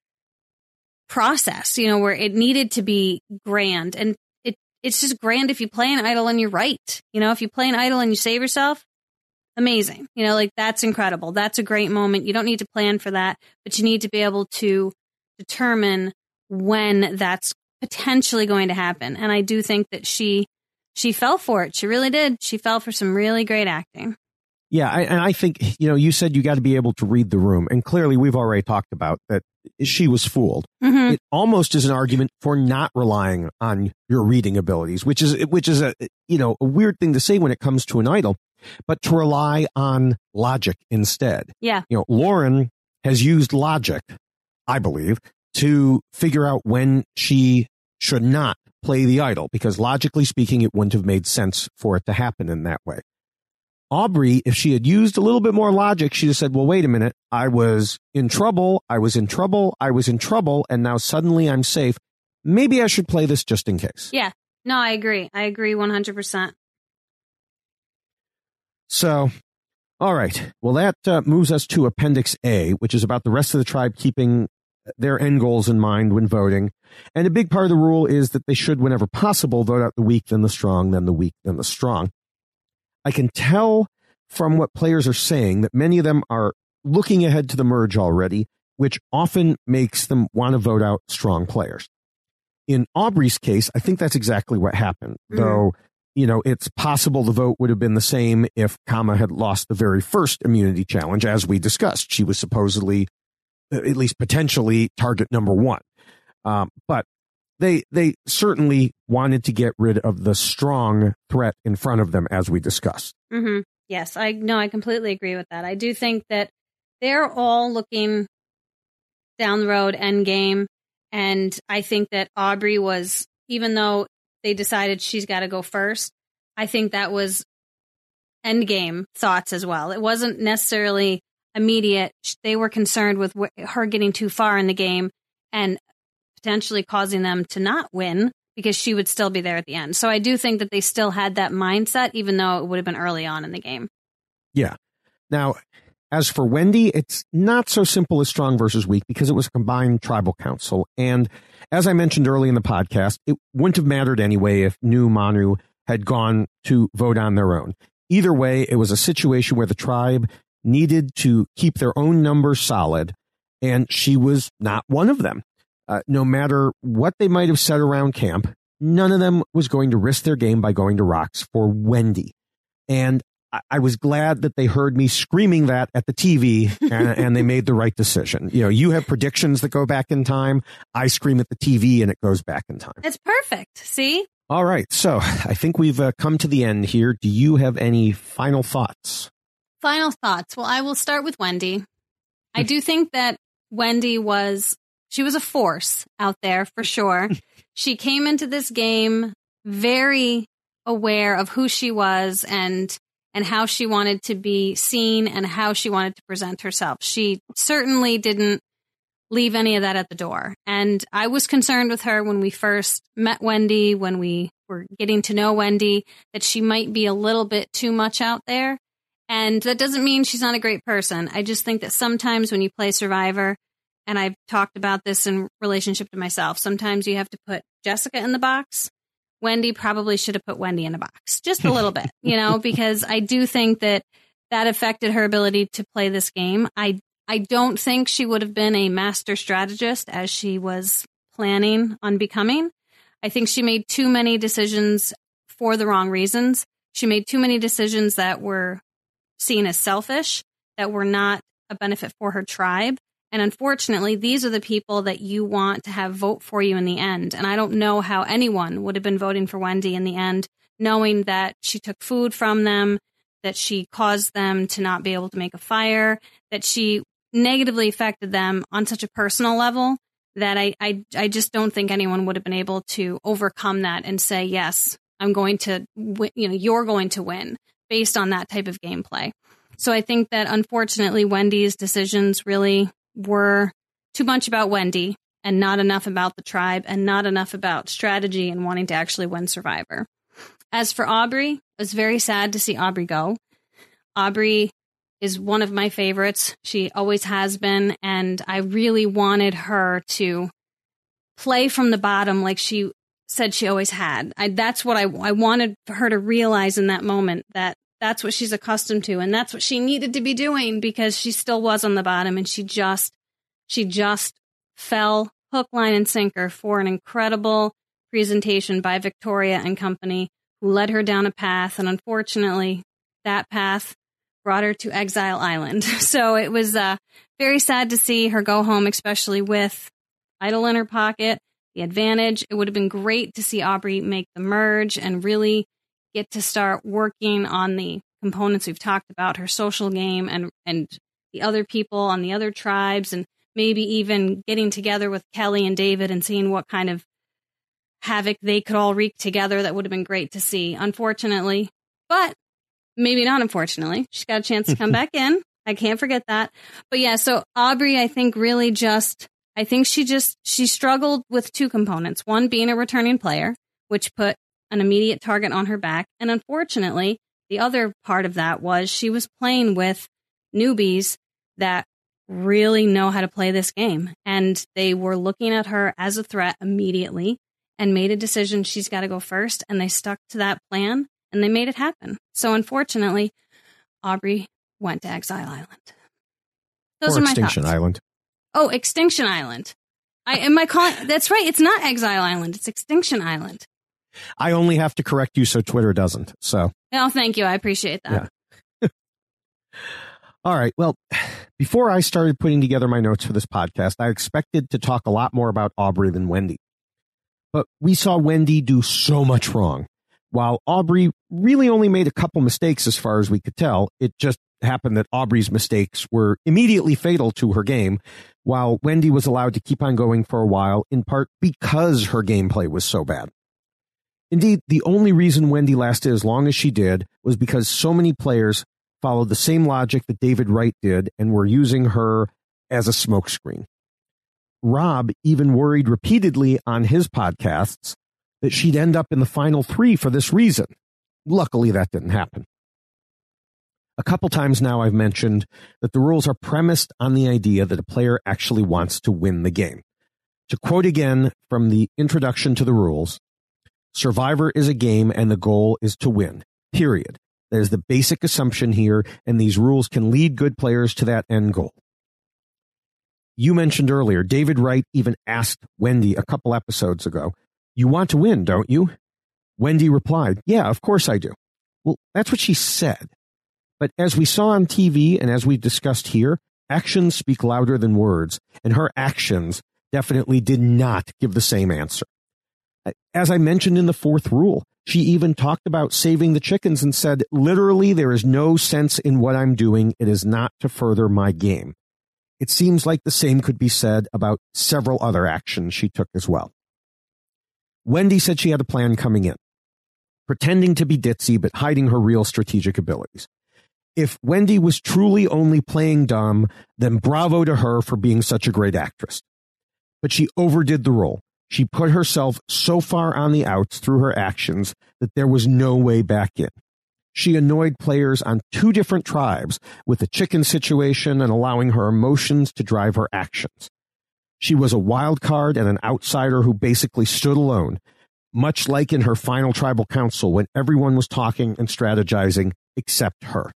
G: process, you know, where it needed to be grand. And it's just grand if you play an idol and you're right. You know, if you play an idol and you save yourself, amazing. You know, like that's incredible. That's a great moment. You don't need to plan for that, but you need to be able to determine when that's potentially going to happen. And I do think that she she fell for it. She really did. She fell for some really great acting.
F: Yeah, I, and I think, you know, you said you got to be able to read the room. And clearly we've already talked about that she was fooled.
G: Mm-hmm.
F: It almost is an argument for not relying on your reading abilities, which is which is a, you know, a weird thing to say when it comes to an idol, but to rely on logic instead.
G: Yeah.
F: You know, Lauren has used logic, I believe, to figure out when she should not play the idol, because logically speaking, it wouldn't have made sense for it to happen in that way. Aubrey, if she had used a little bit more logic, she'd have said, well, wait a minute, I was in trouble, I was in trouble, I was in trouble, and now suddenly I'm safe. Maybe I should play this just in case.
G: Yeah, no, I agree. I agree one hundred percent.
F: So, all right. Well, that uh, moves us to Appendix A, which is about the rest of the tribe keeping their end goals in mind when voting. And a big part of the rule is that they should, whenever possible, vote out the weak, then the strong, then the weak, then the strong. I can tell from what players are saying that many of them are looking ahead to the merge already, which often makes them want to vote out strong players. In Aubrey's case, I think that's exactly what happened, mm. though, you know, it's possible the vote would have been the same if Kama had lost the very first immunity challenge, as we discussed. She was supposedly, at least potentially, target number one. Um, but They they certainly wanted to get rid of the strong threat in front of them, as we discussed.
G: Mm-hmm. Yes, I no, I completely agree with that. I do think that they're all looking down the road, end game, and I think that Aubrey was, even though they decided she's got to go first, I think that was end game thoughts as well. It wasn't necessarily immediate. They were concerned with her getting too far in the game and potentially causing them to not win because she would still be there at the end. So I do think that they still had that mindset, even though it would have been early on in the game.
F: Yeah. Now, as for Wendy, it's not so simple as strong versus weak because it was a combined tribal council. And as I mentioned early in the podcast, it wouldn't have mattered anyway if New Manu had gone to vote on their own. Either way, it was a situation where the tribe needed to keep their own numbers solid, and she was not one of them. Uh, no matter what they might have said around camp, none of them was going to risk their game by going to Rocks for Wendy. And I, I was glad that they heard me screaming that at the T V and, and they made the right decision. You know, you have predictions that go back in time. I scream at the T V and it goes back in time.
G: It's perfect. See?
F: All right. So I think we've uh, come to the end here. Do you have any final thoughts?
G: Final thoughts. Well, I will start with Wendy. I do think that Wendy was, she was a force out there for sure. She came into this game very aware of who she was and and how she wanted to be seen and how she wanted to present herself. She certainly didn't leave any of that at the door. And I was concerned with her when we first met Wendy, when we were getting to know Wendy, that she might be a little bit too much out there. And that doesn't mean she's not a great person. I just think that sometimes when you play Survivor, and I've talked about this in relationship to myself, sometimes you have to put Jessica in the box. Wendy probably should have put Wendy in a box, just a little bit, you know, because I do think that that affected her ability to play this game. I I don't think she would have been a master strategist as she was planning on becoming. I think she made too many decisions for the wrong reasons. She made too many decisions that were seen as selfish, that were not a benefit for her tribe. And unfortunately, these are the people that you want to have vote for you in the end. And I don't know how anyone would have been voting for Wendy in the end, knowing that she took food from them, that she caused them to not be able to make a fire, that she negatively affected them on such a personal level that I, I, I just don't think anyone would have been able to overcome that and say, yes, I'm going to, win, you know, you're going to win based on that type of gameplay. So I think that unfortunately, Wendy's decisions really were too much about Wendy and not enough about the tribe and not enough about strategy and wanting to actually win Survivor. As for Aubrey, it was very sad to see Aubrey go. Aubrey is one of my favorites. She always has been. And I really wanted her to play from the bottom like she said she always had. I, that's what I, I wanted her to realize in that moment, that that's what she's accustomed to. And that's what she needed to be doing because she still was on the bottom. And she just, she just fell hook, line, and sinker for an incredible presentation by Victoria and company, who led her down a path. And unfortunately, that path brought her to Exile Island. So it was uh, very sad to see her go home, especially with Idol in her pocket, the advantage. It would have been great to see Aubrey make the merge and really get to start working on the components we've talked about, her social game and, and the other people on the other tribes, and maybe even getting together with Kelly and David and seeing what kind of havoc they could all wreak together. That would have been great to see, unfortunately. But maybe not unfortunately. She's got a chance to come back in. I can't forget that. But yeah, so Aubrey, I think really just, I think she just, she struggled with two components. One being a returning player, which put an immediate target on her back. And unfortunately, the other part of that was she was playing with newbies that really know how to play this game. And they were looking at her as a threat immediately and made a decision she's got to go first. And they stuck to that plan and they made it happen. So unfortunately, Aubrey went to Exile Island. Those
F: or
G: are my
F: Extinction
G: thoughts.
F: Island.
G: Oh, Extinction Island. I am I calling? That's right. It's not Exile Island. It's Extinction Island.
F: I only have to correct you so Twitter doesn't. So.
G: Oh, thank you. I appreciate that.
F: Yeah. All right. Well, before I started putting together my notes for this podcast, I expected to talk a lot more about Aubrey than Wendy. But we saw Wendy do so much wrong. While Aubrey really only made a couple mistakes as far as we could tell, it just happened that Aubrey's mistakes were immediately fatal to her game, while Wendy was allowed to keep on going for a while, in part because her gameplay was so bad. Indeed, the only reason Wendy lasted as long as she did was because so many players followed the same logic that David Wright did and were using her as a smokescreen. Rob even worried repeatedly on his podcasts that she'd end up in the final three for this reason. Luckily, that didn't happen. A couple times now I've mentioned that the rules are premised on the idea that a player actually wants to win the game. To quote again from the introduction to the rules, Survivor is a game and the goal is to win, period. That is the basic assumption here, and these rules can lead good players to that end goal. You mentioned earlier, David Wright even asked Wendy a couple episodes ago, "You want to win, don't you?" Wendy replied, "Yeah, of course I do." Well, that's what she said. But as we saw on T V and as we discussed here, actions speak louder than words, and her actions definitely did not give the same answer. As I mentioned in the fourth rule, she even talked about saving the chickens and said, literally, there is no sense in what I'm doing. It is not to further my game. It seems like the same could be said about several other actions she took as well. Wendy said she had a plan coming in, pretending to be ditzy but hiding her real strategic abilities. If Wendy was truly only playing dumb, then bravo to her for being such a great actress. But she overdid the role. She put herself so far on the outs through her actions that there was no way back in. She annoyed players on two different tribes with the chicken situation and allowing her emotions to drive her actions. She was a wild card and an outsider who basically stood alone, much like in her final tribal council when everyone was talking and strategizing except her.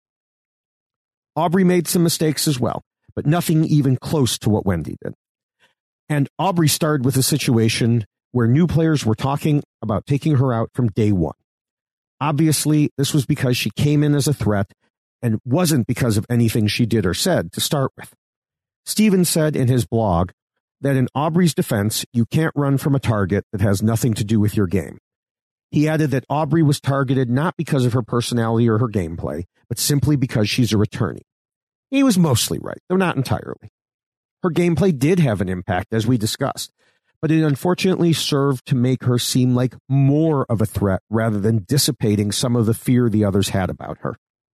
F: Aubrey made some mistakes as well, but nothing even close to what Wendy did. And Aubrey started with a situation where new players were talking about taking her out from day one. Obviously, this was because she came in as a threat and wasn't because of anything she did or said to start with. Steven said in his blog that in Aubrey's defense, you can't run from a target that has nothing to do with your game. He added that Aubrey was targeted not because of her personality or her gameplay, but simply because she's a returnee. He was mostly right, though not entirely. Her gameplay did have an impact, as we discussed, but it unfortunately served to make her seem like more of a threat rather than dissipating some of the fear the others had about her.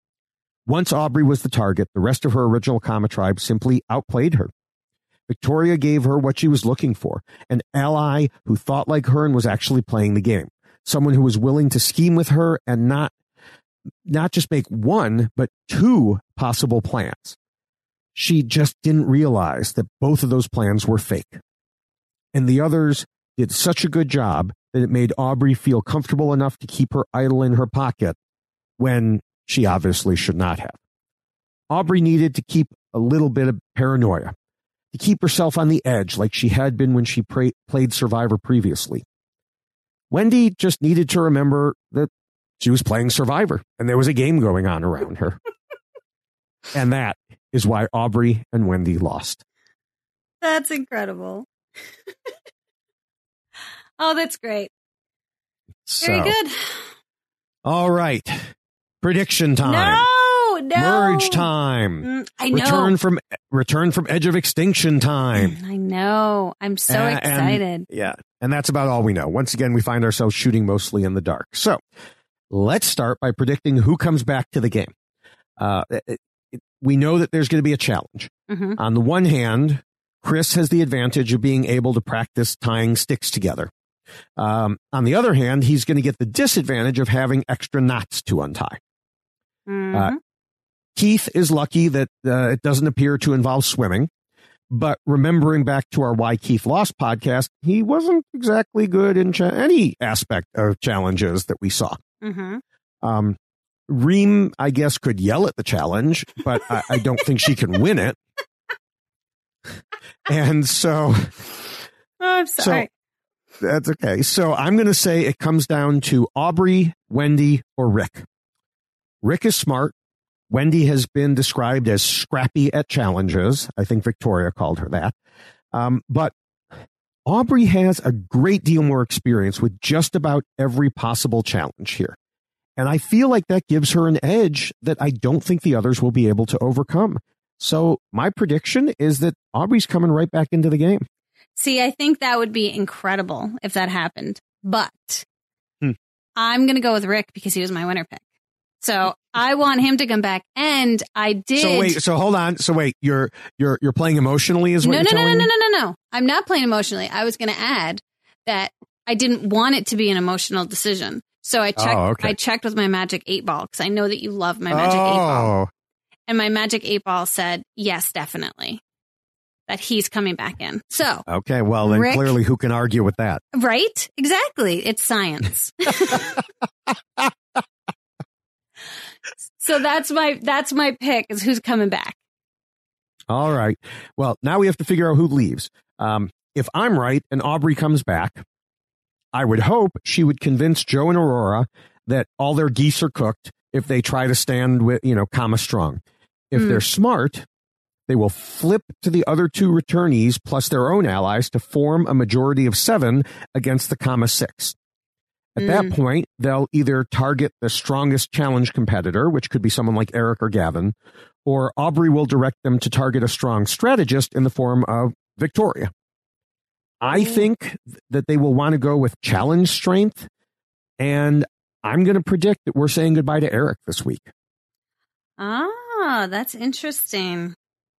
F: Once Aubrey was the target, the rest of her original Kama tribe simply outplayed her. Victoria gave her what she was looking for, an ally who thought like her and was actually playing the game, someone who was willing to scheme with her and not not just make one, but two possible plans. She just didn't realize that both of those plans were fake. And the others did such a good job that it made Aubrey feel comfortable enough to keep her idol in her pocket when she obviously should not have. Aubrey needed to keep a little bit of paranoia, to keep herself on the edge like she had been when she pra- played Survivor previously. Wendy just needed to remember that she was playing Survivor and there was a game going on around her. And that is why Aubrey and Wendy lost.
G: That's incredible. Oh, that's great.
F: So,
G: very good.
F: All right. Prediction time.
G: No, no.
F: Merge time.
G: Mm, I know.
F: Return from return from Edge of Extinction time.
G: I know. I'm so
F: Uh,
G: excited.
F: And, yeah. And that's about all we know. Once again, we find ourselves shooting mostly in the dark. So let's start by predicting who comes back to the game. Uh, it, it, we know that there's going to be a challenge.
G: Mm-hmm.
F: On the one hand, Chris has the advantage of being able to practice tying sticks together. Um, on the other hand, he's going to get the disadvantage of having extra knots to untie.
G: Mm-hmm.
F: Uh, Keith is lucky that uh, it doesn't appear to involve swimming. But remembering back to our Why Keith Lost podcast, he wasn't exactly good in cha- any aspect of challenges that we saw.
G: Mm-hmm.
F: Um, Reem, I guess, could yell at the challenge, but I, I don't think she can win it. And so,
G: oh, I'm sorry.
F: So, that's okay. So I'm going to say it comes down to Aubrey, Wendy, or Rick. Rick is smart. Wendy has been described as scrappy at challenges. I think Victoria called her that. Um, but Aubrey has a great deal more experience with just about every possible challenge here. And I feel like that gives her an edge that I don't think the others will be able to overcome. So my prediction is that Aubrey's coming right back into the game.
G: See, I think that would be incredible if that happened. But
F: hmm.
G: I'm going to go with Rick because he was my winner pick. So I want him to come back, and I did.
F: So wait, so hold on. So wait, you're you're you're playing emotionally, is what
G: no,
F: you're
G: no,
F: telling
G: no, no,
F: me?
G: no, no, no, no. I'm not playing emotionally. I was going to add that I didn't want it to be an emotional decision. So I checked.
F: Oh, okay.
G: I checked with my magic eight ball because I know that you love my magic
F: oh.
G: eight ball, and my magic eight ball said yes, definitely, that he's coming back in. So
F: okay, well then
G: Rick,
F: clearly, who can argue with that?
G: Right? Exactly. It's science. So that's my that's my pick is who's coming back.
F: All right. Well, now we have to figure out who leaves. Um, if I'm right and Aubrey comes back, I would hope she would convince Joe and Aurora that all their geese are cooked if they try to stand with, you know, Kama strong. If
G: Mm.
F: they're smart, they will flip to the other two returnees plus their own allies to form a majority of seven against the Kama six. At that
G: Mm.
F: point, they'll either target the strongest challenge competitor, which could be someone like Eric or Gavin, or Aubrey will direct them to target a strong strategist in the form of Victoria. I think th- that they will want to go with challenge strength, and I'm going to predict that we're saying goodbye to Eric this week.
G: Ah, that's interesting.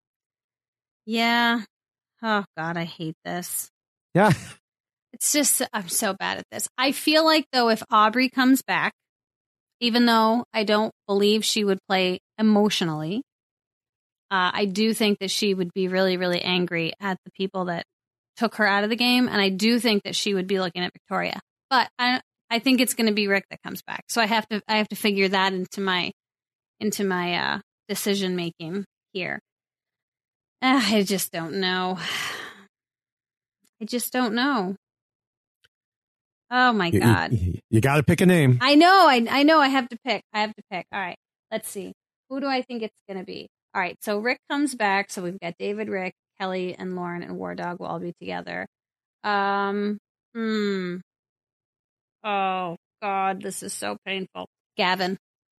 G: Yeah. Oh, God, I hate this.
F: Yeah.
G: It's just, I'm so bad at this. I feel like, though, if Aubrey comes back, even though I don't believe she would play emotionally, uh, I do think that she would be really, really angry at the people that took her out of the game. And I do think that she would be looking at Victoria. But I I think it's going to be Rick that comes back. So I have to I have to figure that into my into my uh, decision making here. Uh, I just don't know. I just don't know. Oh my
F: You,
G: God.
F: you, you got to pick a name.
G: I know, I I know I have to pick. I have to pick. All right. Let's see. Who do I think it's gonna be? All right, so Rick comes back, so we've got David, Rick, Kelly, and Lauren and War Dog will all be together. Um hmm. Oh God, this is so painful. Gavin.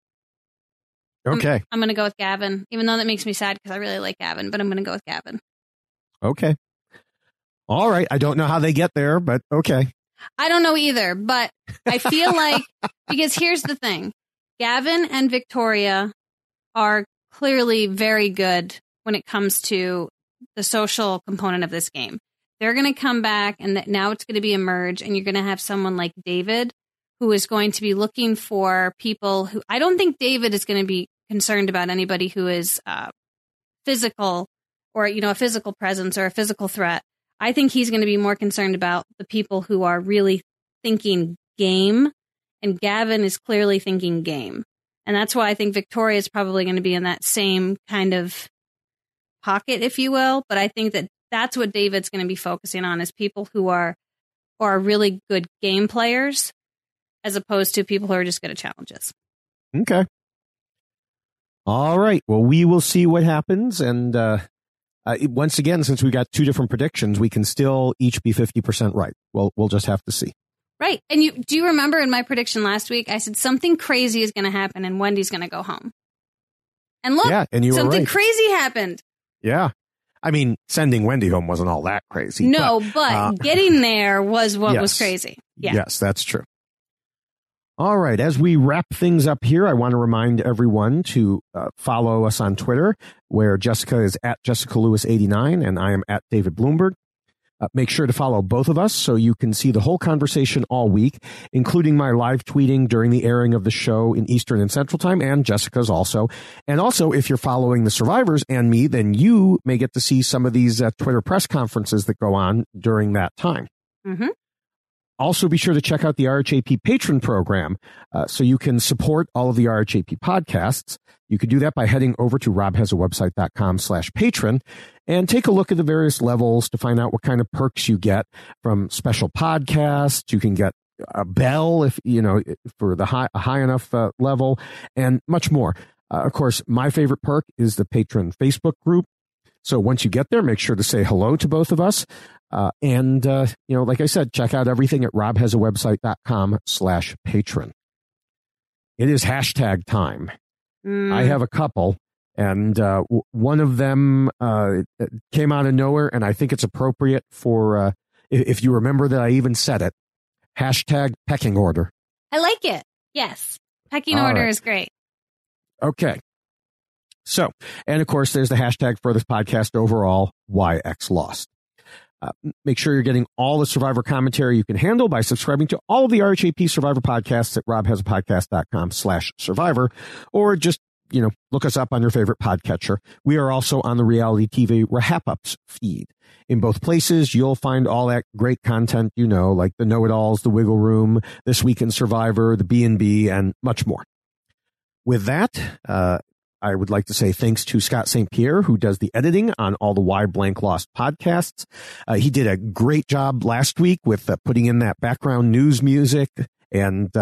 F: Okay.
G: I'm, I'm gonna go with Gavin, even though that makes me sad because I really like Gavin, but I'm gonna go with Gavin.
F: Okay. All right. I don't know how they get there, but okay.
G: I don't know either, but I feel like, because here's the thing. Gavin and Victoria are clearly very good when it comes to the social component of this game. They're going to come back, and that now it's going to be a merge, and you're going to have someone like David who is going to be looking for people who, I don't think David is going to be concerned about anybody who is uh, physical or, you know, a physical presence or a physical threat. I think he's going to be more concerned about the people who are really thinking game, and Gavin is clearly thinking game. And that's why I think Victoria is probably going to be in that same kind of pocket, if you will. But I think that that's what David's going to be focusing on, is people who are, who are really good game players, as opposed to people who are just good at challenges.
F: Okay. All right. Well, we will see what happens. And uh, uh, once again, since we got two different predictions, we can still each be fifty percent right. Well, we'll just have to see.
G: Right. And you do you remember in my prediction last week, I said something crazy is going to happen and Wendy's going to go home. And look,
F: yeah, and you
G: something
F: were right.
G: crazy happened.
F: Yeah. I mean, sending Wendy home wasn't all that crazy.
G: No,
F: but,
G: but
F: uh,
G: getting there was what
F: yes.
G: was crazy. Yeah.
F: Yes, that's true. All right. As we wrap things up here, I want to remind everyone to uh, follow us on Twitter, where Jessica is at Jessica Lewis eighty-nine and I am at David Bloomberg. Uh, make sure to follow both of us so you can see the whole conversation all week, including my live tweeting during the airing of the show in Eastern and Central Time, and Jessica's also. And also, if you're following the Survivors and me, then you may get to see some of these uh, Twitter press conferences that go on during that time.
G: Mm-hmm.
F: Also, be sure to check out the R H A P Patron program uh, so you can support all of the R H A P podcasts. You can do that by heading over to robhasawebsite.com slash patron and take a look at the various levels to find out what kind of perks you get from special podcasts. You can get a bell if, you know, for the high, a high enough uh, level, and much more. Uh, of course, my favorite perk is the Patron Facebook group. So once you get there, make sure to say hello to both of us. Uh, and, uh, you know, like I said, check out everything at robhasawebsite.com slash patron. It is hashtag time.
G: Mm.
F: I have a couple, and uh, w- one of them uh, came out of nowhere, and I think it's appropriate for, uh, if, if you remember that I even said it, hashtag pecking order.
G: I like it. Yes. Pecking
F: All
G: order
F: right.
G: is great.
F: Okay. So, and of course, there's the hashtag for this podcast overall, Y X Lost. Uh, make sure you're getting all the Survivor commentary you can handle by subscribing to all of the R H A P Survivor podcasts at robhasapodcast.com slash survivor, or just, you know, look us up on your favorite podcatcher. We are also on the Reality T V Wrap-Ups feed. In both places, you'll find all that great content, you know, like the Know-It-Alls, the Wiggle Room, This Week in Survivor, the B and B, and much more. With that, uh, I would like to say thanks to Scott Saint Pierre, who does the editing on all the Why Blank Lost podcasts. Uh, he did a great job last week with uh, putting in that background news music and uh,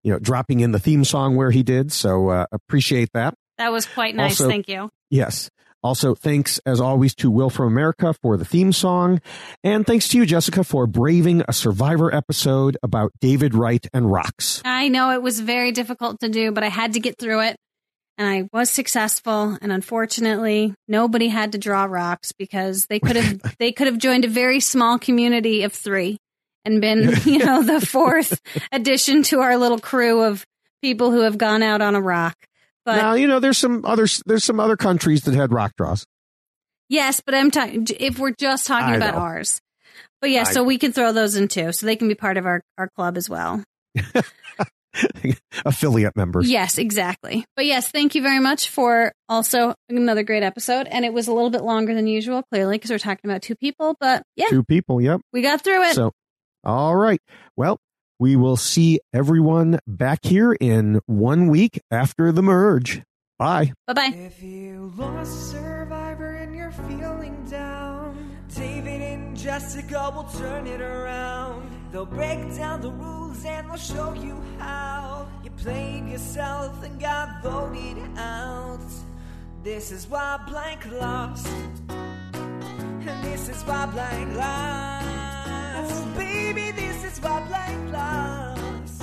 F: you know, dropping in the theme song where he did. So uh, appreciate that.
G: That was quite nice.
F: Also,
G: thank you.
F: Yes. Also, thanks, as always, to Will from America for the theme song. And thanks to you, Jessica, for braving a Survivor episode about David Wright and rocks.
G: I know it was very difficult to do, but I had to get through it. And I was successful. And unfortunately, nobody had to draw rocks because they could have they could have joined a very small community of three and been, you know, the fourth addition to our little crew of people who have gone out on a rock. But
F: now, you know, there's some other there's some other countries that had rock draws.
G: Yes, but I'm talking if we're just talking
F: I
G: about
F: know.
G: ours. But yeah,
F: I
G: so we can throw those in too, so they can be part of our, our club as well.
F: Affiliate members.
G: Yes, exactly. But yes, thank you very much for also another great episode. And it was a little bit longer than usual, clearly, because we're talking about two people. But yeah,
F: Two people, yep.
G: we got through it.
F: So, all right. Well, we will see everyone back here in one week after the merge. Bye.
G: Bye-bye.
E: If you lost Survivor and you're feeling down, David and Jessica will turn it around. They'll break down the rules and they'll show you how you played yourself and got voted out. This is why Blank lost, and this is why Blank lost. Oh, baby, this is why Blank lost.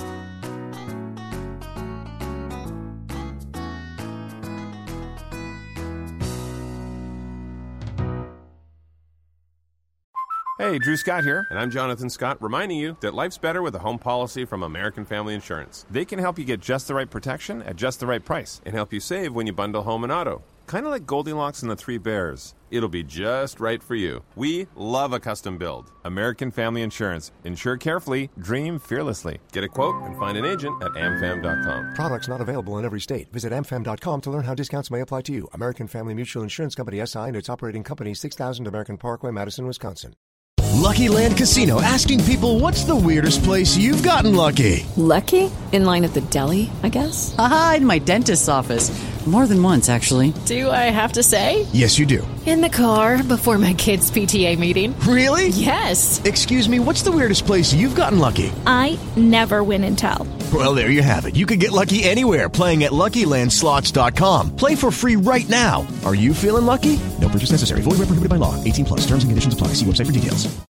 M: Hey, Drew Scott here, and I'm Jonathan Scott, reminding you that life's better with a home policy from American Family Insurance. They can help you get just the right protection at just the right price and help you save when you bundle home and auto. Kind of like Goldilocks and the Three Bears. It'll be just right for you. We love a custom build. American Family Insurance. Insure carefully, dream fearlessly. Get a quote and find an agent at amfam dot com.
N: Products not available in every state. Visit amfam dot com to learn how discounts may apply to you. American Family Mutual Insurance Company, S I, and its operating company, six thousand American Parkway, Madison, Wisconsin.
O: Lucky Land Casino, asking people, what's the weirdest place you've gotten lucky?
H: Lucky? In line at the deli, I guess?
P: Aha, in my dentist's office. More than once, actually.
Q: Do I have to say?
O: Yes, you do.
Q: In the car before my kids' P T A meeting.
O: Really?
Q: Yes.
O: Excuse me, what's the weirdest place you've gotten lucky?
R: I never win and tell.
O: Well, there you have it. You can get lucky anywhere, playing at Lucky Land Slots dot com. Play for free right now. Are you feeling lucky? No purchase necessary. Void where prohibited by law. eighteen plus. Terms and conditions apply. See website for details.